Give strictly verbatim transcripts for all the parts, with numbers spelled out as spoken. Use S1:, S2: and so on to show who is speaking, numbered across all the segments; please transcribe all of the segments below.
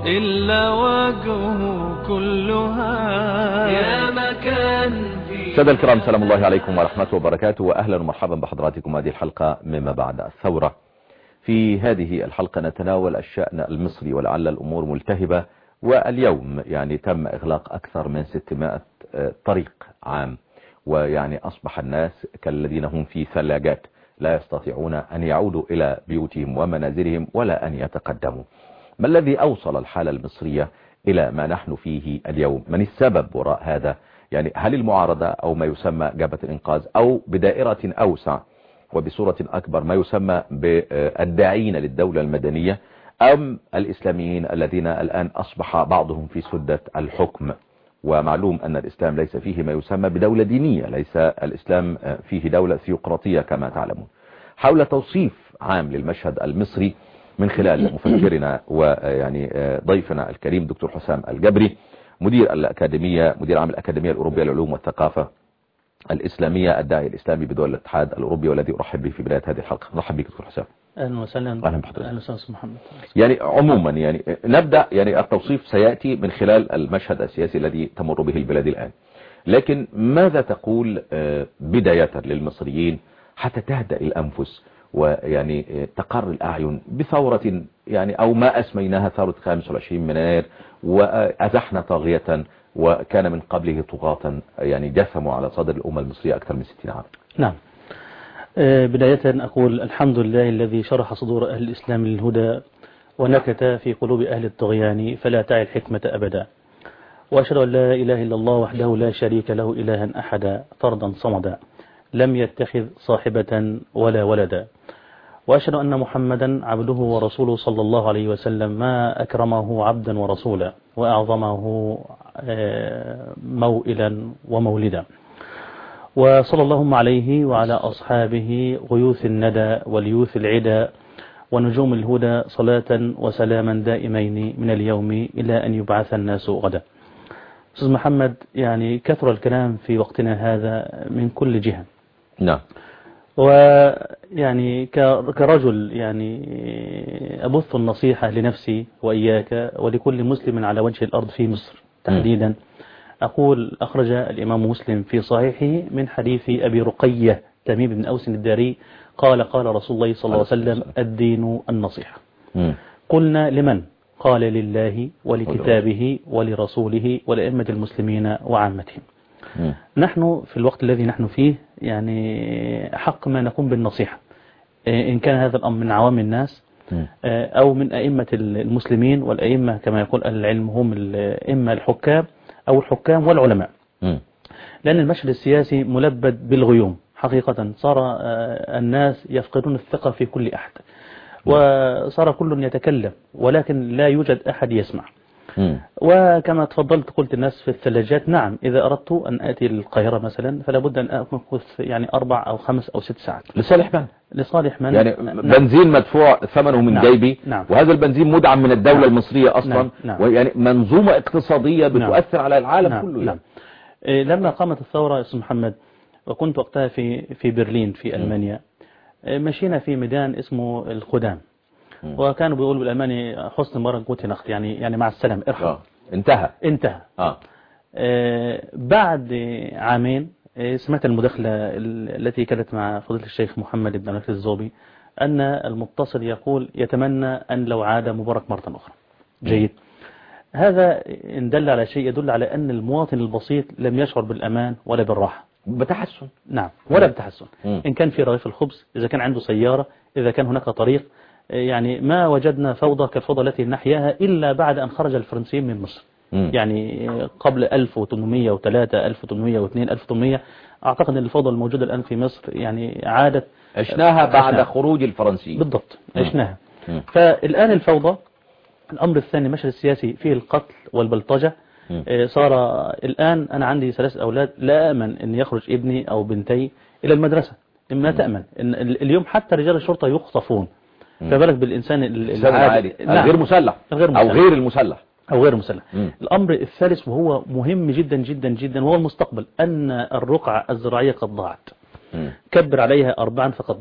S1: إلا وجهه كلها يا مكان في.
S2: سادة الكرام، سلام الله عليكم ورحمته وبركاته، وأهلا ومرحبا بحضراتكم هذه الحلقة مما بعد الثورة. في هذه الحلقة نتناول الشأن المصري ولعل الأمور ملتهبة، واليوم يعني تم إغلاق أكثر من ستمائة طريق عام، ويعني أصبح الناس كالذين هم في ثلاجات لا يستطيعون أن يعودوا إلى بيوتهم ومنازلهم ولا أن يتقدموا. ما الذي أوصل الحالة المصرية إلى ما نحن فيه اليوم؟ من السبب وراء هذا؟ يعني هل المعارضة أو ما يسمى جبهة الإنقاذ، أو بدائرة أوسع وبصورة أكبر ما يسمى بالداعين للدولة المدنية، أم الإسلاميين الذين الآن أصبح بعضهم في سدة الحكم؟ ومعلوم أن الإسلام ليس فيه ما يسمى بدولة دينية، ليس الإسلام فيه دولة ثيوقراطية كما تعلمون. حول توصيف عام للمشهد المصري من خلال مفكرنا ويعني ضيفنا الكريم دكتور حسام الجبري، مدير الأكاديمية مدير عام الأكاديمية الأوروبية للعلوم والثقافة الإسلامية، الداعي الإسلامي بدول الاتحاد الأوروبي، والذي أرحب به في بداية هذه الحلقة. نرحب بك دكتور حسام.
S3: أهلا وسهلا.
S2: أهلا بحضرتك.
S3: أهلا وسهلا محمد.
S2: يعني عموما يعني نبدأ، يعني التوصيف سيأتي من خلال المشهد السياسي الذي تمر به البلاد الآن، لكن ماذا تقول بداية للمصريين حتى تهدأ الأنفس ويعني تقر الأعين بثورة يعني أو ما أسميناها ثورة خامس والعشرين من يناير، وأزحنا طاغية وكان من قبله طغاة يعني جثموا على صدر الأمة المصرية أكثر من ستين عام؟
S3: نعم. بداية أقول الحمد لله الذي شرح صدور أهل الإسلام للهدى ونكت في قلوب أهل الطغيان فلا تعي الحكمة أبدا، وأشهد أن لا إله إلا الله وحده لا شريك له إلها أحدا فردا صمدا لم يتخذ صاحبة ولا ولدا، وأشهد أن محمدا عبده ورسوله صلى الله عليه وسلم ما أكرمه عبدا ورسولا وأعظمه موئلا ومولدا، وصلى اللهم عليه وعلى أصحابه غيوث الندى واليوث العدا ونجوم الهدى صلاة وسلاما دائمين من اليوم إلى أن يبعث الناس غدا. أستاذ محمد، يعني كثر الكلام في وقتنا هذا من كل جهة.
S2: نعم.
S3: ويعني كرجل يعني أبث النصيحة لنفسي وإياك ولكل مسلم على وجه الأرض في مصر تحديدا. أقول أخرج الإمام مسلم في صحيحه من حديث أبي رقية تميم بن أوس الداري قال قال رسول الله صلى الله عليه وسلم الدين النصيحة. قلنا لمن؟ قال لله ولكتابه ولرسوله ولأئمة المسلمين وعامتهم. نحن في الوقت الذي نحن فيه يعني حق ما نقوم بالنصيحة، إن كان هذا الأمر من عوام الناس أو من أئمة المسلمين، والأئمة كما يقول العلم هم الأئمة الحكام أو الحكام والعلماء. لأن المشهد السياسي ملبد بالغيوم حقيقة، صار الناس يفقدون الثقة في كل أحد، وصار كل يتكلم ولكن لا يوجد أحد يسمع. وكما تفضلت قلت الناس في الثلاجات. نعم، إذا أردت أن آتي للقاهرة مثلا فلا بد أن أمكث يعني أربع أو خمس أو ست ساعات.
S2: لصالح من؟
S3: لصالح من؟
S2: يعني بنزين مدفوع ثمنه من
S3: نعم.
S2: جيبي.
S3: نعم.
S2: وهذا البنزين مدعم من الدولة. نعم. المصرية أصلا.
S3: نعم. نعم.
S2: ويعني منظومة اقتصادية بتؤثر. نعم. على العالم. نعم. كله.
S3: نعم. يعني. لما قامت الثورة يا أستاذ محمد، وكنت وقتها في في برلين في ألمانيا، مشينا في ميدان اسمه الخدام، وكانوا بيقولوا بالألماني حسن مبارك جوتي نخت، يعني يعني مع السلامة ارحم.
S2: آه. انتهى
S3: انتهى
S2: آه.
S3: آه بعد عامين سمعت المداخلة التي كانت مع فضيلة الشيخ محمد بن عبد الزوبي أن المتصل يقول يتمنى أن لو عاد مبارك مرة أخرى. جيد. هذا إن دل على شيء يدل على أن المواطن البسيط لم يشعر بالأمان ولا بالراحة.
S2: بتحسن.
S3: نعم، ولا بتحسن. إن كان في رغيف الخبز، إذا كان عنده سيارة، إذا كان هناك طريق، يعني ما وجدنا فوضى كالفوضى التي نحياها إلا بعد أن خرج الفرنسيين من مصر. م. يعني قبل ألف وثمانمئة وثلاثة ألف وثمانمئة واثنين ألف وثمانمئة أعتقد أن الفوضى الموجودة الآن في مصر يعني عادت
S2: عشناها بعد عشناها. خروج الفرنسيين.
S3: بالضبط عشناها. م. فالآن الفوضى. الأمر الثاني المشهد السياسي فيه القتل والبلطجة. م. صار الآن أنا عندي ثلاث أولاد، لا أمن أن يخرج ابني أو بنتي إلى المدرسة. ما تأمن إن اليوم حتى رجال الشرطة يخطفون، فبالك بالإنسان
S2: العادي. نعم. الغير مسلح.
S3: الغير مسلح
S2: أو غير المسلح
S3: أو غير مسلح. مم. الأمر الثالث وهو مهم جدا جدا جدا وهو المستقبل، أن الرقعة الزراعية قد ضاعت. مم. كبر عليها أربعا فقد ضاعت.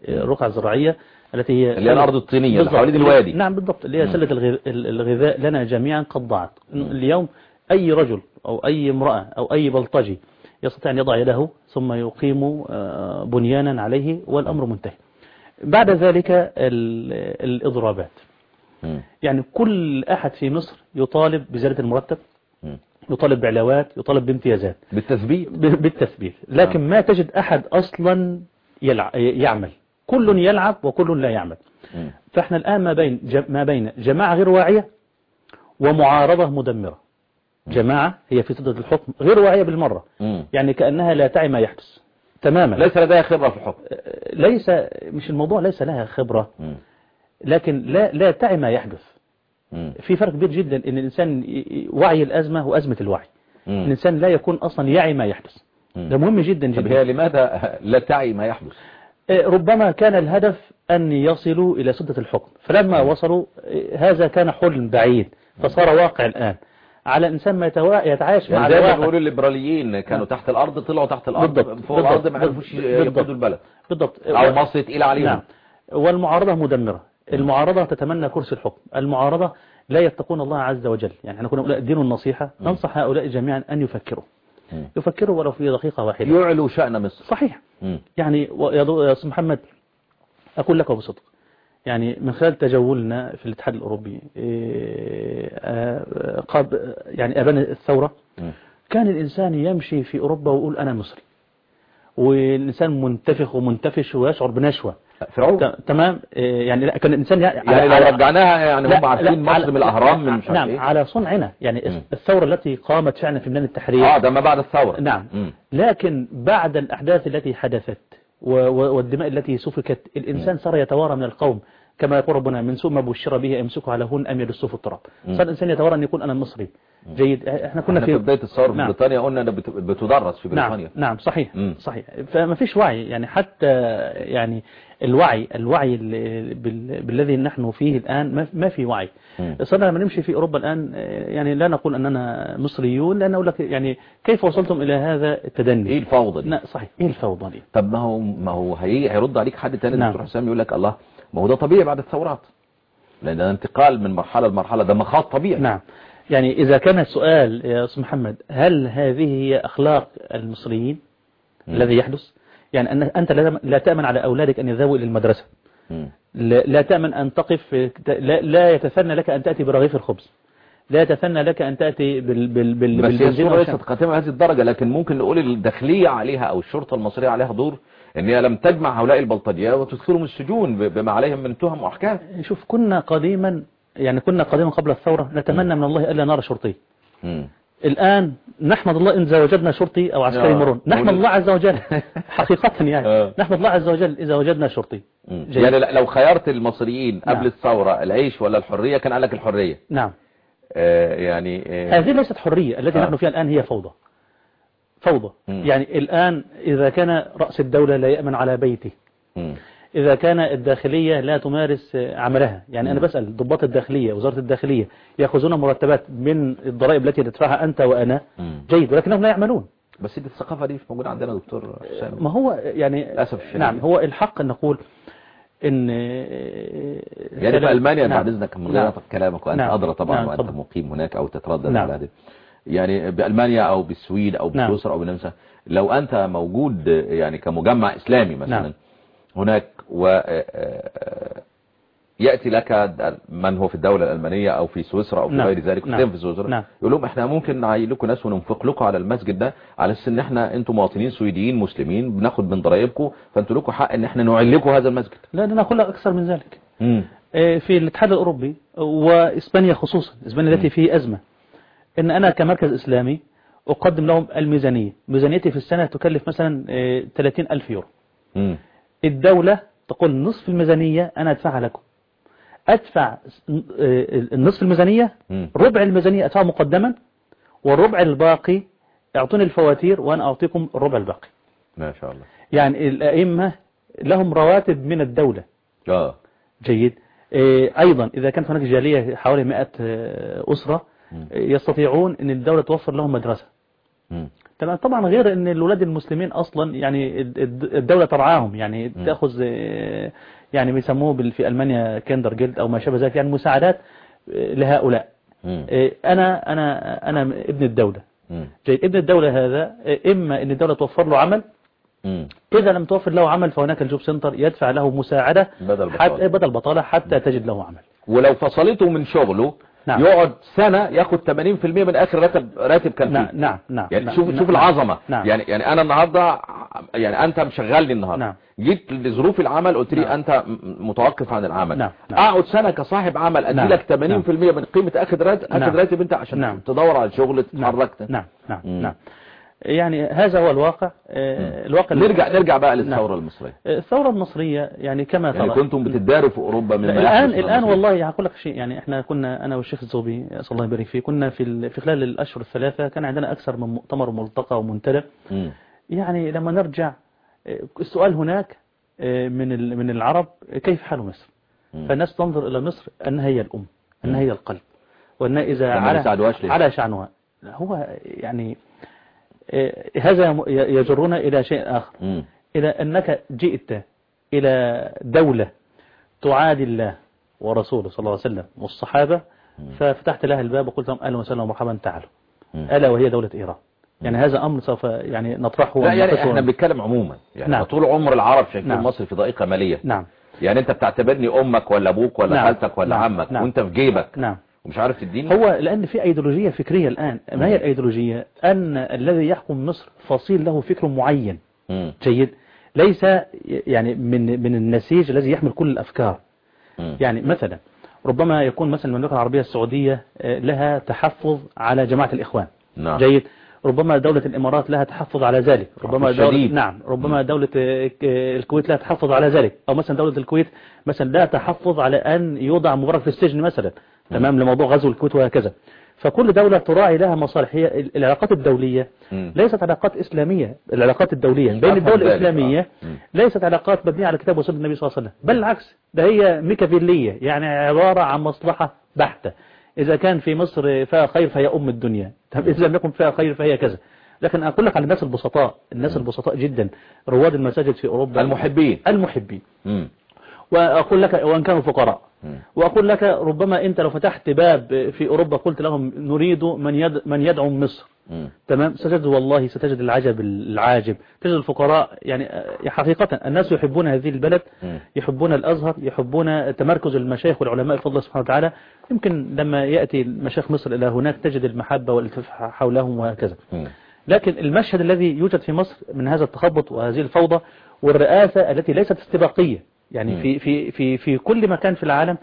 S3: الرقعة الزراعية التي هي
S2: اللي هي الأرض الطينية اللي حوالين الوادي.
S3: نعم بالضبط، اللي هي سلة الغذاء, الغذاء لنا جميعا قد ضاعت. اليوم أي رجل أو أي امرأة أو أي بلطجي يستطيع أن يضع يده ثم يقيم بنيانا عليه والأمر منتهي. بعد ذلك الإضرابات، يعني كل أحد في مصر يطالب بزيادة المرتب، يطالب بعلاوات، يطالب بامتيازات،
S2: بالتثبيت
S3: بالتثبيت لكن ما تجد أحد أصلا يعمل، كل يلعب وكل لا يعمل. فإحنا الآن ما بين ما بين جماعة غير واعية ومعارضة مدمرة. جماعة هي في سدة الحكم غير واعية بالمرة، يعني كأنها لا تعي ما يحدث تماما،
S2: ليس لديها خبرة في الحكم،
S3: ليس مش الموضوع ليس لها خبرة، لكن لا لا تعي ما يحدث. في فرق كبير جدا ان الانسان وعي الازمه وازمه الوعي. مم. الانسان لا يكون اصلا يعي ما يحدث. مم. ده مهم جدا جدا.
S2: طب هي لماذا لا تعي ما يحدث؟
S3: ربما كان الهدف ان يصلوا الى سدة الحكم، فلما مم. وصلوا هذا كان حلم بعيد فصار واقع الان. على الانسان ما يتعايش
S2: يعني
S3: مع
S2: زي
S3: الواقع.
S2: ما بيقولوا الليبراليين كانوا تحت الارض طلعوا تحت الارض،
S3: بالضبط.
S2: فوق الارض ما عرفوش يقودوا البلد.
S3: بالضبط.
S2: او مصر تقيله عليهم.
S3: نعم. والمعارضه مدمره. المعارضة تتمنى كرسي الحكم، المعارضة لا يتقون الله عز وجل. يعني احنا كنا دين النصيحة، ننصح هؤلاء جميعا أن يفكروا م. يفكروا ولو في دقيقة واحدة،
S2: يعلوا شأن مصر.
S3: صحيح.
S2: م.
S3: يعني يا أستاذ محمد أقول لك بصدق، يعني من خلال تجولنا في الاتحاد الأوروبي قبل يعني أبان الثورة م. كان الإنسان يمشي في أوروبا ويقول أنا مصري، والإنسان منتفخ ومنتفش ويشعر بنشوة.
S2: فرعون.
S3: تمام. يعني لا كان الإنسان
S2: يعني, يعني لو رجعناها يعني هم عارفين مصر من الأهرام من مش
S3: نعم
S2: إيه؟
S3: على صنعنا يعني م. الثورة التي قامت فعلا في ميدان التحرير
S2: اه ده ما بعد الثورة.
S3: نعم م. لكن بعد الأحداث التي حدثت والدماء التي سفكت الإنسان م. صار يتوارى من القوم، كما يقول ربنا من سوء ما بشر به يمسكه على هون أم يدسه في التراب. صار الإنسان يتوارى أن يكون أنا مصري. جيد. احنا كنا
S2: في بداية الثورة في بريطانيا قلنا أنها بتدرس في بريطانيا.
S3: نعم, نعم صحيح. مم. صحيح. فما فيش وعي، يعني حتى يعني الوعي الوعي بالذي نحن فيه الآن ما في وعي. صرنا لما نمشي في أوروبا الآن يعني لا نقول أننا مصريون، لأن أقول لك يعني كيف وصلتم إلى هذا التدني؟
S2: إيه الفوضى دي؟
S3: صحيح. إيه الفوضى دي؟
S2: طب ما هو ما هو هي هيرد عليك حد تاني. نعم. دكتور حسام يقول لك الله ما هو ده طبيعي بعد الثورات، لأن ده انتقال من مرحلة لمرحلة، ده مخاض طبيعي.
S3: نعم. يعني إذا كان السؤال يا أستاذ محمد هل هذه هي أخلاق المصريين م. الذي يحدث؟ يعني أن أنت لا تأمن على أولادك أن يذهبوا إلى المدرسة، م. لا تأمن أن تقف، لا, لا يتثنى لك أن تأتي برغيف الخبز، لا يتثنى لك أن تأتي بال بال بال
S2: بس هي الصورة ليست قاتمة هذه الدرجة، لكن ممكن نقول الداخلية عليها أو الشرطة المصرية عليها دور، ان هي لم تجمع هؤلاء البلطجية وتدخلهم السجون بما عليهم من تهم واحكام.
S3: شوف كنا قديما يعني كنا قديما قبل الثورة نتمنى م. من الله ألا نرى شرطي. م. الآن نحمد الله إن إذا وجدنا شرطي أو عسكري مرون، نحمد الله عز وجل حقيقة يعني نحمد الله عز وجل إذا وجدنا شرطي.
S2: يعني لو خيرت المصريين قبل نعم. الثورة العيش ولا الحرية كان قالك الحرية.
S3: نعم.
S2: آه يعني آه
S3: هذه ليست حرية، التي آه. نحن فيها الآن هي فوضى. فوضى. م. يعني الآن إذا كان رأس الدولة لا يأمن على بيته، م. إذا كان الداخلية لا تمارس عملها، يعني م. أنا بسأل ضباط الداخلية وزارة الداخلية يأخذون مرتبات من الضرائب التي تدفعها أنت وأنا، م. جيد، ولكنهم لا يعملون.
S2: بس دي الثقافة دي مش موجودة عندنا دكتور حسام.
S3: ما هو يعني
S2: للأسف الشديد.
S3: نعم هو الحق أن نقول إن
S2: يعني في ألمانيا بعد إذنك من غير كلامك وأنت
S3: نعم.
S2: أدرى طبعا
S3: نعم.
S2: وأنت طبعا. مقيم هناك أو تتردد
S3: نعم.
S2: على هذه، يعني بألمانيا أو بالسويد أو بسويسرا أو بالنمسا، لو أنت موجود يعني كمجمع إسلامي مثلا نعم. هناك و يأتي لك من هو في الدولة الألمانية أو في سويسرا أو في نعم. غير ذلك نعم. في سويسرا نعم. يقول لهم احنا ممكن نعين لكم ناس وننفق لكم على المسجد ده على أساس ان احنا انتم مواطنين سويديين مسلمين بناخد من ضرائبكم، فانتوا لكم حق ان احنا نعين لكم هذا المسجد.
S3: لا ده نقول أكثر من ذلك. م. في الاتحاد الأوروبي وإسبانيا خصوصا، إسبانيا التي فيه أزمة، ان انا كمركز إسلامي أقدم لهم الميزانية، ميزانيتي في السنة تكلف مثلا ثلاثين ألف يورو. م. الدولة تقول نصف الميزانية أنا أدفعها لكم، أدفع النصف الميزانية، م. ربع الميزانية أدفعه مقدما، والربع الباقي اعطوني الفواتير وأنا أعطيكم الربع الباقي.
S2: ما شاء الله. يعني
S3: الأئمة لهم رواتب من الدولة.
S2: آه.
S3: جيد. أيضا إذا كانت هناك جالية حوالي مئة أسرة م. يستطيعون أن الدولة توفر لهم مدرسة. م. تمام. طبعا غير ان الولاد المسلمين اصلا يعني الدولة ترعاهم، يعني م. تاخذ يعني بيسموه في المانيا كيندر جيلد او ما شابه ذلك، يعني مساعدات لهؤلاء. م. انا انا انا ابن الدولة. جيد. ابن الدولة هذا اما ان الدولة توفر له عمل، م. اذا لم توفر له عمل فهناك الجوب سنتر يدفع له مساعدة بدل بطالة, بدل بطالة حتى م. تجد له عمل.
S2: ولو فصلته من شغله نعم. يقعد سنة ياخد ثمانين بالمئة من اخر راتب راتب كان فيه.
S3: نعم نعم نعم.
S2: يعني
S3: نعم.
S2: شوف
S3: نعم.
S2: شوف العظمة.
S3: نعم.
S2: يعني يعني انا النهارده يعني انت مشغلني النهارده. نعم. جيت لظروف العمل قلت لي نعم. انت متوقف عن العمل.
S3: نعم. نعم.
S2: اقعد سنة كصاحب عمل ادي لك نعم. ثمانين بالمئة من قيمة اخر راتب اخر
S3: نعم.
S2: راتب انت عشان نعم. تدور على شغل تتحرك.
S3: نعم نعم نعم. نعم. يعني هذا هو الواقع. الواقع
S2: نرجع نرجع بقى للثورة نعم. المصرية.
S3: الثورة المصرية يعني كما
S2: يعني ترى كنتم بتداروا في اوروبا من
S3: الان الان والله هقول لك شيء. يعني احنا كنا انا والشيخ الزوبي صلى الله يبارك فيه كنا في في خلال الاشهر الثلاثة كان عندنا اكثر من مؤتمر وملتقى ومنتدى. يعني لما نرجع السؤال هناك من من العرب كيف حال مصر؟ م. فالناس تنظر الى مصر انها هي الام، انها هي القلب، وانها اذا على على شأنها. هو يعني هذا يجرنا إلى شيء آخر. م. إلى أنك جئت إلى دولة تعادي الله ورسوله صلى الله عليه وسلم والصحابة، م. ففتحت لها الباب وقلت لهم أهلا وسهلا ومرحبا تعالوا. م. ألا وهي دولة إيران. يعني هذا أمر سوف يعني نطرحه.
S2: لا يعني احنا بنتكلم عموما يعني نعم. طول عمر العرب شايفين نعم. مصر في ضائقة مالية.
S3: نعم.
S2: يعني أنت بتعتبرني أمك ولا أبوك ولا نعم. خالتك ولا نعم. عمك نعم. وأنت في جيبك.
S3: نعم.
S2: ومش عارف تديني.
S3: هو لأن في أيديولوجية فكرية الآن. ما هي الأيديولوجية؟ أن الذي يحكم مصر فصيل له فكر معين. م. جيد. ليس يعني من من النسيج الذي يحمل كل الأفكار. م. يعني مثلا ربما يكون مثلا المملكة العربية السعودية لها تحفظ على جماعة الإخوان. نعم. جيد. ربما دولة الإمارات لها تحفظ على ذلك. ربما دولة نعم ربما دولة الكويت لها تحفظ على ذلك. أو مثلا دولة الكويت مثلا لا تحفظ على أن يوضع مبارك في السجن مثلا. تمام. لموضوع غزو الكويت وهكذا. فكل دولة تراعي لها مصالح. هي العلاقات الدولية م. ليست علاقات إسلامية. العلاقات الدولية بين الدول الإسلامية ليست علاقات مبنية على كتاب وسنة النبي صلى الله عليه وسلم، بل العكس، ده هي ميكافيلية، يعني عبارة عن مصلحة بحتة. إذا كان في مصر فيها خير فهي أم الدنيا، طب إذا لم يكن فيها خير فهي كذا. لكن أقول لك على الناس البسطاء، الناس البسطاء جدا، رواد المساجد في أوروبا،
S2: المحبين
S3: المحبين م. وأقول لك وأن كانوا فقراء. وأقول لك ربما أنت لو فتحت باب في أوروبا قلت لهم نريد من يد من يدعم مصر. م. تمام. ستجد والله ستجد العجب العاجب. تجد الفقراء يعني حقيقة الناس يحبون هذه البلد، م. يحبون الأزهر، يحبون تمركز المشايخ والعلماء بفضل الله سبحانه وتعالى. يمكن لما يأتي مشايخ مصر إلى هناك تجد المحبة والالتفاف حولهم وهكذا. م. لكن المشهد الذي يوجد في مصر من هذا التخبط وهذه الفوضى والرئاسة التي ليست استباقية. يعني في في في في كل مكان في العالم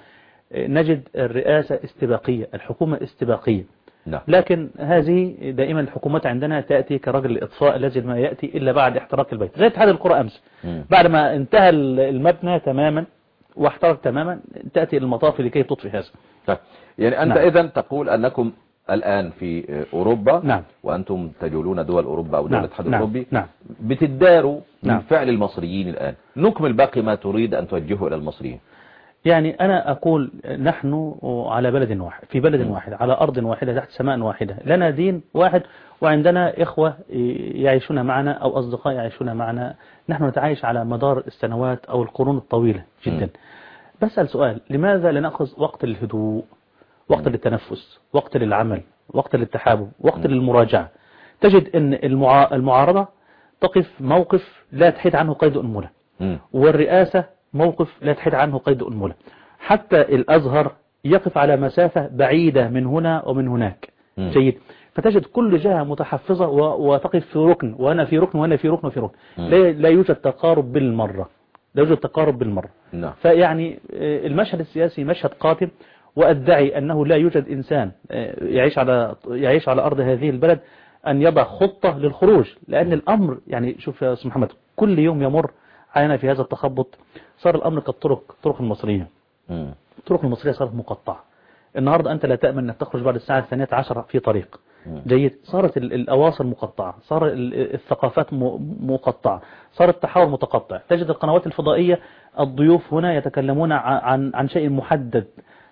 S3: نجد الرئاسة استباقية، الحكومة استباقية. لا. لكن هذه دائما الحكومات عندنا تأتي كرجل الإطفاء الذي ما يأتي إلا بعد احتراق البيت، زي اتحاد القرى أمس. م. بعد ما انتهى المبنى تماما واحترق تماما تأتي المطاف لكي تطفي هذا.
S2: طيب. يعني أنت نعم. إذن تقول أنكم الآن في أوروبا نعم. وأنتم تجولون دول أوروبا أو دول الاتحاد نعم. الأوروبي نعم. بتداروا نعم. من فعل المصريين الآن. نكمل باقي ما تريد أن توجهه إلى المصريين.
S3: يعني أنا أقول نحن على بلد واحد، في بلد م. واحد، على أرض واحدة، تحت سماء واحدة، لنا دين واحد، وعندنا إخوة يعيشون معنا أو أصدقاء يعيشون معنا. نحن نتعايش على مدار السنوات أو القرون الطويلة جدا. م. بسأل سؤال، لماذا لا نأخذ وقت للهدوء، وقت للتنفس، وقت للعمل، وقت للتحابب، وقت م. للمراجعة؟ تجد أن المعارضة تقف موقف لا تحيد عنه قيد أنملة، والرئاسة موقف لا تحيد عنه قيد أنملة، حتى الأزهر يقف على مسافة بعيدة من هنا ومن هناك. م. جيد. فتجد كل جهة متحفظة وتقف في ركن، وأنا في ركن وأنا في ركن وفي ركن. لا, لا يوجد تقارب بالمرة، لا يوجد تقارب بالمرة. لا. فيعني المشهد السياسي مشهد قاتل، وأدعي أنه لا يوجد إنسان يعيش على يعيش على أرض هذه البلد أن يضع خطة للخروج، لأن الأمر يعني شوف يا أستاذ محمد، كل يوم يمر علينا في هذا التخبط صار الأمر كالطرق، الطرق المصرية. الطرق المصرية صارت مقطعة. النهاردة أنت لا تأمن أن تخرج بعد الساعة الثانية عشرة في طريق. جيد. صارت الأواصر مقطعة، صار الثقافات مقطعة، صار التحاور متقطع. تجد القنوات الفضائية الضيوف هنا يتكلمون عن عن شيء محدد،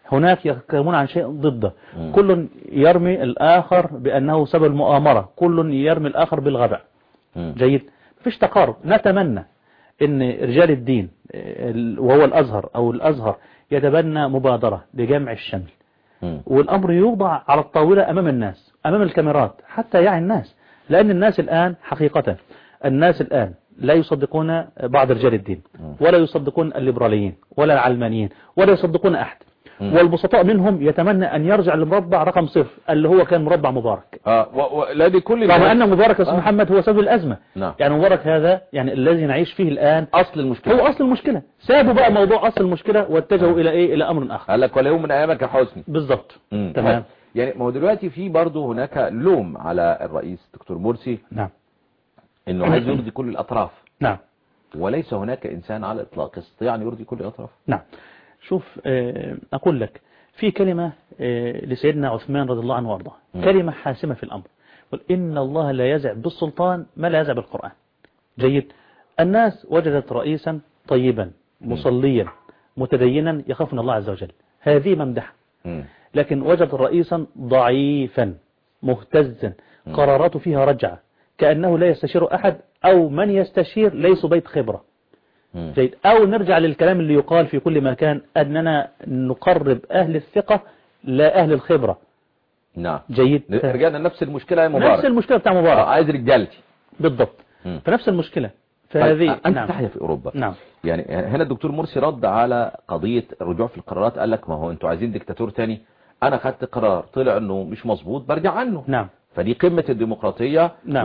S3: هناك يتكلمون عن شيء ضده.
S2: مم.
S3: كل يرمي الآخر بأنه سبب المؤامرة، كل يرمي الآخر بالغباء.
S2: مم.
S3: جيد. مفيش تقارب. نتمنى ان رجال الدين وهو الأزهر أو الأزهر يتبنى مبادرة لجمع الشمل،
S2: مم.
S3: والأمر يوضع على الطاولة أمام الناس، أمام الكاميرات، حتى يعي الناس. لأن الناس الآن حقيقة الناس الآن لا يصدقون بعض رجال الدين، ولا يصدقون الليبراليين ولا العلمانيين، ولا يصدقون أحد. والبسطاء منهم يتمنى أن يرجع لمربع رقم صفر اللي هو كان مربع مبارك.
S2: اه و... و... لا دي كل
S3: رغم أن مبارك اسم
S2: آه.
S3: محمد هو سبب الأزمة.
S2: نعم.
S3: يعني مبارك هذا يعني الذي نعيش فيه الآن
S2: أصل المشكلة،
S3: هو أصل المشكلة. سابوا بقى موضوع أصل المشكلة واتجهوا آه. إلى إيه؟ إلى أمر آخر.
S2: قال لك ولا يوم من أيامك يا حسني.
S3: بالضبط.
S2: مم.
S3: تمام.
S2: يعني ما هو دلوقتي في برضه هناك لوم على الرئيس دكتور مرسي.
S3: نعم.
S2: إنه عايز يرضي كل الأطراف.
S3: نعم.
S2: وليس هناك إنسان على الإطلاق يستطيع أن يرضي كل الأطراف.
S3: نعم. شوف أقول لك في كلمة لسيدنا عثمان رضي الله عنه وارضاه، كلمة حاسمة في الأمر، قل إن الله لا يزع بالسلطان ما لا يزع بالقرآن. جيد. الناس وجدت رئيسا طيبا مصليا متدينا يخاف من الله عز وجل، هذه ممدحة. لكن وجد رئيسا ضعيفا مهتزا قراراته فيها رجعة، كأنه لا يستشير أحد، أو من يستشير ليس بيت خبرة. جيد. أو نرجع للكلام اللي يقال في كل مكان أننا نقرب أهل الثقة لا أهل الخبرة.
S2: نعم.
S3: جيد.
S2: رجعنا نفس المشكلة يا مبارك،
S3: نفس المشكلة بتاع مبارك.
S2: آه عايز رجالتي.
S3: بالضبط. مم. فنفس المشكلة فهذه.
S2: أنت
S3: نعم.
S2: تحيا في أوروبا.
S3: نعم.
S2: يعني هنا الدكتور مرسي رد على قضية الرجوع في القرارات، قال لك ما هو أنتوا عايزين ديكتاتور تاني، أنا خدت قرار طلع أنه مش مظبوط برجع عنه.
S3: نعم.
S2: فدي قمة الديمقراطية.
S3: نعم.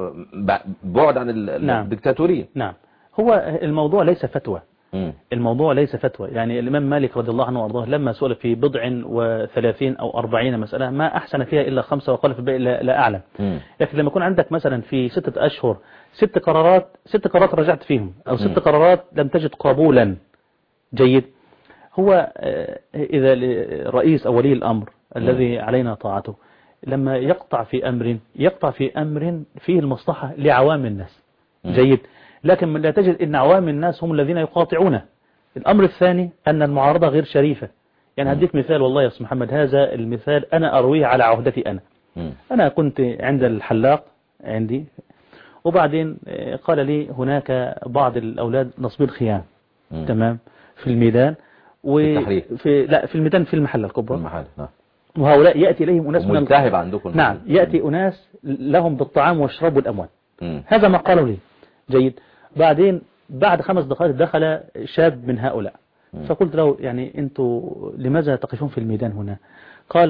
S2: وبعد عن
S3: نعم.
S2: الديكتاتورية.
S3: نعم. هو الموضوع ليس فتوى.
S2: مم.
S3: الموضوع ليس فتوى. يعني الإمام مالك رضي الله عنه وارضاه لما سئل في بضع وثلاثين أو أربعين مسألة ما أحسن فيها إلا خمسة وقال في الباقي لا, لا أعلم.
S2: مم.
S3: لكن لما يكون عندك مثلا في ستة أشهر ست قرارات ست قرارات رجعت فيهم أو ست
S2: مم.
S3: قرارات لم تجد قبولا. جيد. هو إذا رئيس أو ولي الأمر الذي علينا طاعته لما يقطع في أمر يقطع في أمر فيه المصلحة لعوام الناس. جيد. لكن من لا تجد أن عوام الناس هم الذين يقاطعونه. الأمر الثاني أن المعارضة غير شريفة. يعني هديك مثال والله يا أستاذ محمد، هذا المثال أنا أرويه على عهدتي أنا. أنا كنت عند الحلاق عندي، وبعدين قال لي هناك بعض الأولاد نصبين خيام. تمام. في الميدان وفي في لا في الميدان في المحل الكبرى.
S2: المحل. نعم.
S3: وهؤلاء يأتي إليهم أناس من
S2: ملتهب عندكم.
S3: نعم. يأتي أناس لهم بالطعام والشراب والأموال.
S2: مم.
S3: هذا ما قالوا لي. جيد. بعدين بعد خمس دقائق دخل شاب من هؤلاء. مم. فقلت له يعني أنتوا لماذا تقفون في الميدان هنا؟ قال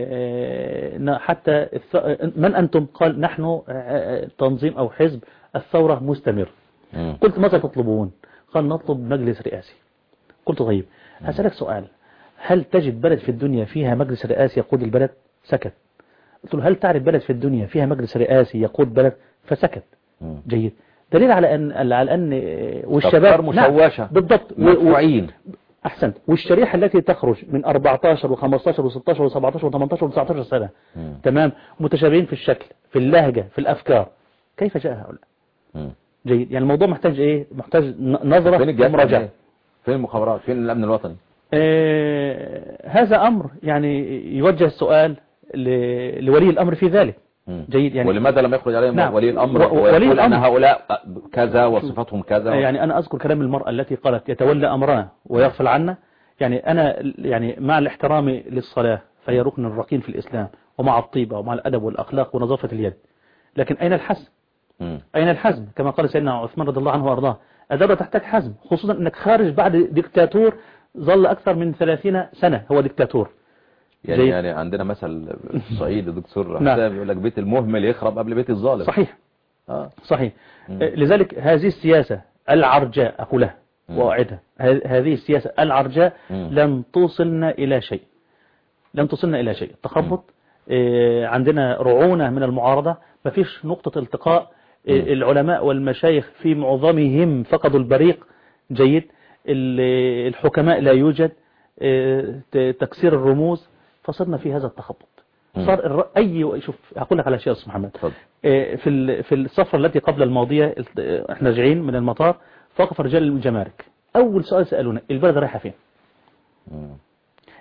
S3: حتى من أنتم؟ قال نحن تنظيم أو حزب الثورة مستمر. مم. قلت ماذا تطلبون؟ قال نطلب مجلس رئاسي. قلت طيب هسألك سؤال، هل تجد بلد في الدنيا فيها مجلس رئاسي يقود البلد؟ سكت. قلت له هل تعرف بلد في الدنيا فيها مجلس رئاسي يقود بلد؟ فسكت. مم. جيد. دليل على أن على أن والشباب
S2: مشوشة.
S3: بالضبط
S2: مدفوعين.
S3: أحسنت. والشريحة التي تخرج من أربعة عشر وخمسة عشر وستة عشر وسبعة عشر وثمانية عشر وتسعة عشر سنة. مم. تمام. متشابهين في الشكل في اللهجة في الأفكار. كيف جاء هؤلاء؟ مم. جيد. يعني الموضوع محتاج إيه؟ محتاج نظرة ومراجعة.
S2: فين المخابرات؟ فين الأمن الوطني؟
S3: آه هذا أمر يعني يوجه السؤال لولي الأمر في ذلك. جيد. يعني
S2: ولماذا لم يخرج عليهم
S3: نعم.
S2: ولي الأمر ويقول أن هؤلاء كذا وصفتهم كذا؟
S3: يعني أنا أذكر كلام المرأة التي قالت يتولى أمرنا ويغفل عنا. يعني أنا يعني مع الاحترام للصلاة فهي ركن ركين في الإسلام، ومع الطيبة ومع الأدب والأخلاق ونظافة اليد، لكن أين الحزم؟ م. أين الحزم؟ كما قال سيدنا عثمان رضي الله عنه وأرضاه الدولة تحتاج حزم، خصوصا أنك خارج بعد ديكتاتور ظل أكثر من ثلاثين سنة هو ديكتاتور.
S2: يعني, يعني عندنا مثل صعيد دكتور حسام يقول لك بيت المهمل يخرب قبل بيت الظالم.
S3: صحيح. آه. صحيح. مم. لذلك هذه السياسة العرجاء أقولها وأعدها، هذه السياسة العرجاء مم. لن توصلنا إلى شيء، لن توصلنا إلى شيء. تخبط. آه عندنا رعونة من المعارضة، ما فيش نقطة التقاء. آه العلماء والمشايخ في معظمهم فقدوا البريق. جيد. الحكماء لا يوجد. آه تكسير الرموز، فصرنا في هذا التخبط. صار أي شوف هقول لك على شيء يا أستاذ محمد. في في السفرة التي قبل الماضية احنا راجعين من المطار، فوقف رجال الجمارك، أول سؤال سألونا البلد رايحة فين؟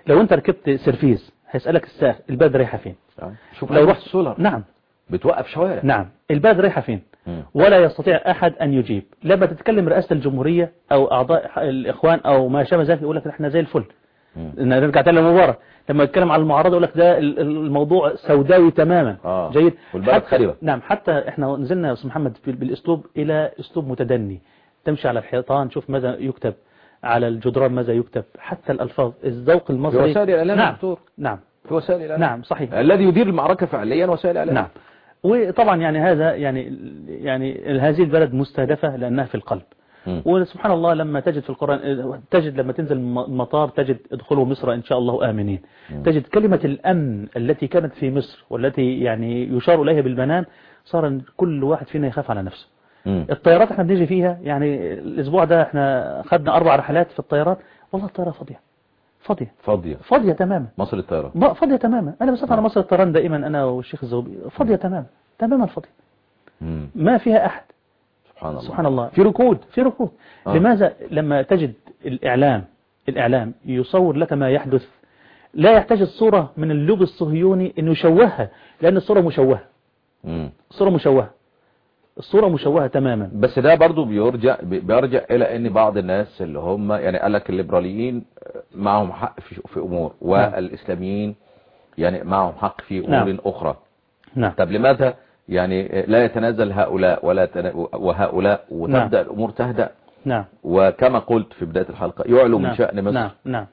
S3: لو انت ركبت سيرفيس هيسألك السائق البلد رايحة فين.
S2: شوف
S3: لو رحت
S2: سولار
S3: نعم
S2: بتوقف شوارع.
S3: نعم البلد رايحة فين. مم. ولا يستطيع أحد أن يجيب. لما تتكلم رئاسة الجمهورية أو أعضاء الإخوان أو ما شابه ذلك يقول لك احنا زي الفل. نرجع تاني للمباراة لما يتكلم على المعارضة يقول لك ده الموضوع سوداوي تماما.
S2: آه.
S3: جيد.
S2: والبلد خريبة.
S3: نعم حتى احنا نزلنا يا أستاذ محمد بالأسلوب إلى أسلوب متدني. تمشي على الحيطان شوف ماذا يكتب على الجدران ماذا يكتب حتى الألفاظ الذوق المصري.
S2: في وسائل الإعلام.
S3: نعم
S2: دكتور.
S3: نعم
S2: في وسائل الإعلام.
S3: نعم صحيح.
S2: الذي يدير المعركة فعليا وسائل الإعلام.
S3: نعم. وطبعا يعني هذا يعني يعني هذه البلد مستهدفة لأنها في القلب. م. وسبحان الله لما تجد في القرآن تجد لما تنزل المطار تجد ادخلوا مصر إن شاء الله آمنين. م. تجد كلمة الأمن التي كانت في مصر والتي يعني يشار إليها بالبنان صار كل واحد فينا يخاف على نفسه. م. الطيارات احنا بنيجي فيها يعني الأسبوع ده احنا خدنا أربع رحلات في الطيارات والله الطيارة فاضية فاضية
S2: فاضية
S3: فاضية تماما.
S2: مصر الطيران
S3: فاضية تماما. أنا بسافر على مصر الطيران دائما أنا والشيخ الزوبي فاضية تماما تماما فاضية. مم. ما فيها أحد.
S2: سبحان الله
S3: سبحان الله
S2: في ركود
S3: في ركود. آه. لماذا لما تجد الإعلام الإعلام يصور لك ما يحدث لا يحتاج الصورة من اللوب الصهيوني إنه يشوهها لأن الصورة مشوهة. مم. الصورة مشوهة الصورة مشوهة تماما.
S2: بس ده برضو بيرجع بيرجع إلى أن بعض الناس اللي هم يعني قال لك الليبراليين معهم حق في في أمور والإسلاميين يعني معهم حق في أمور نعم. أخرى. نعم. طب لماذا يعني لا يتنازل هؤلاء ولا تنا... وهؤلاء وتبدأ نعم. الأمور تهدأ.
S3: نعم.
S2: وكما قلت في بداية الحلقة يعلو نعم. من شأن مصر.
S3: نعم. نعم.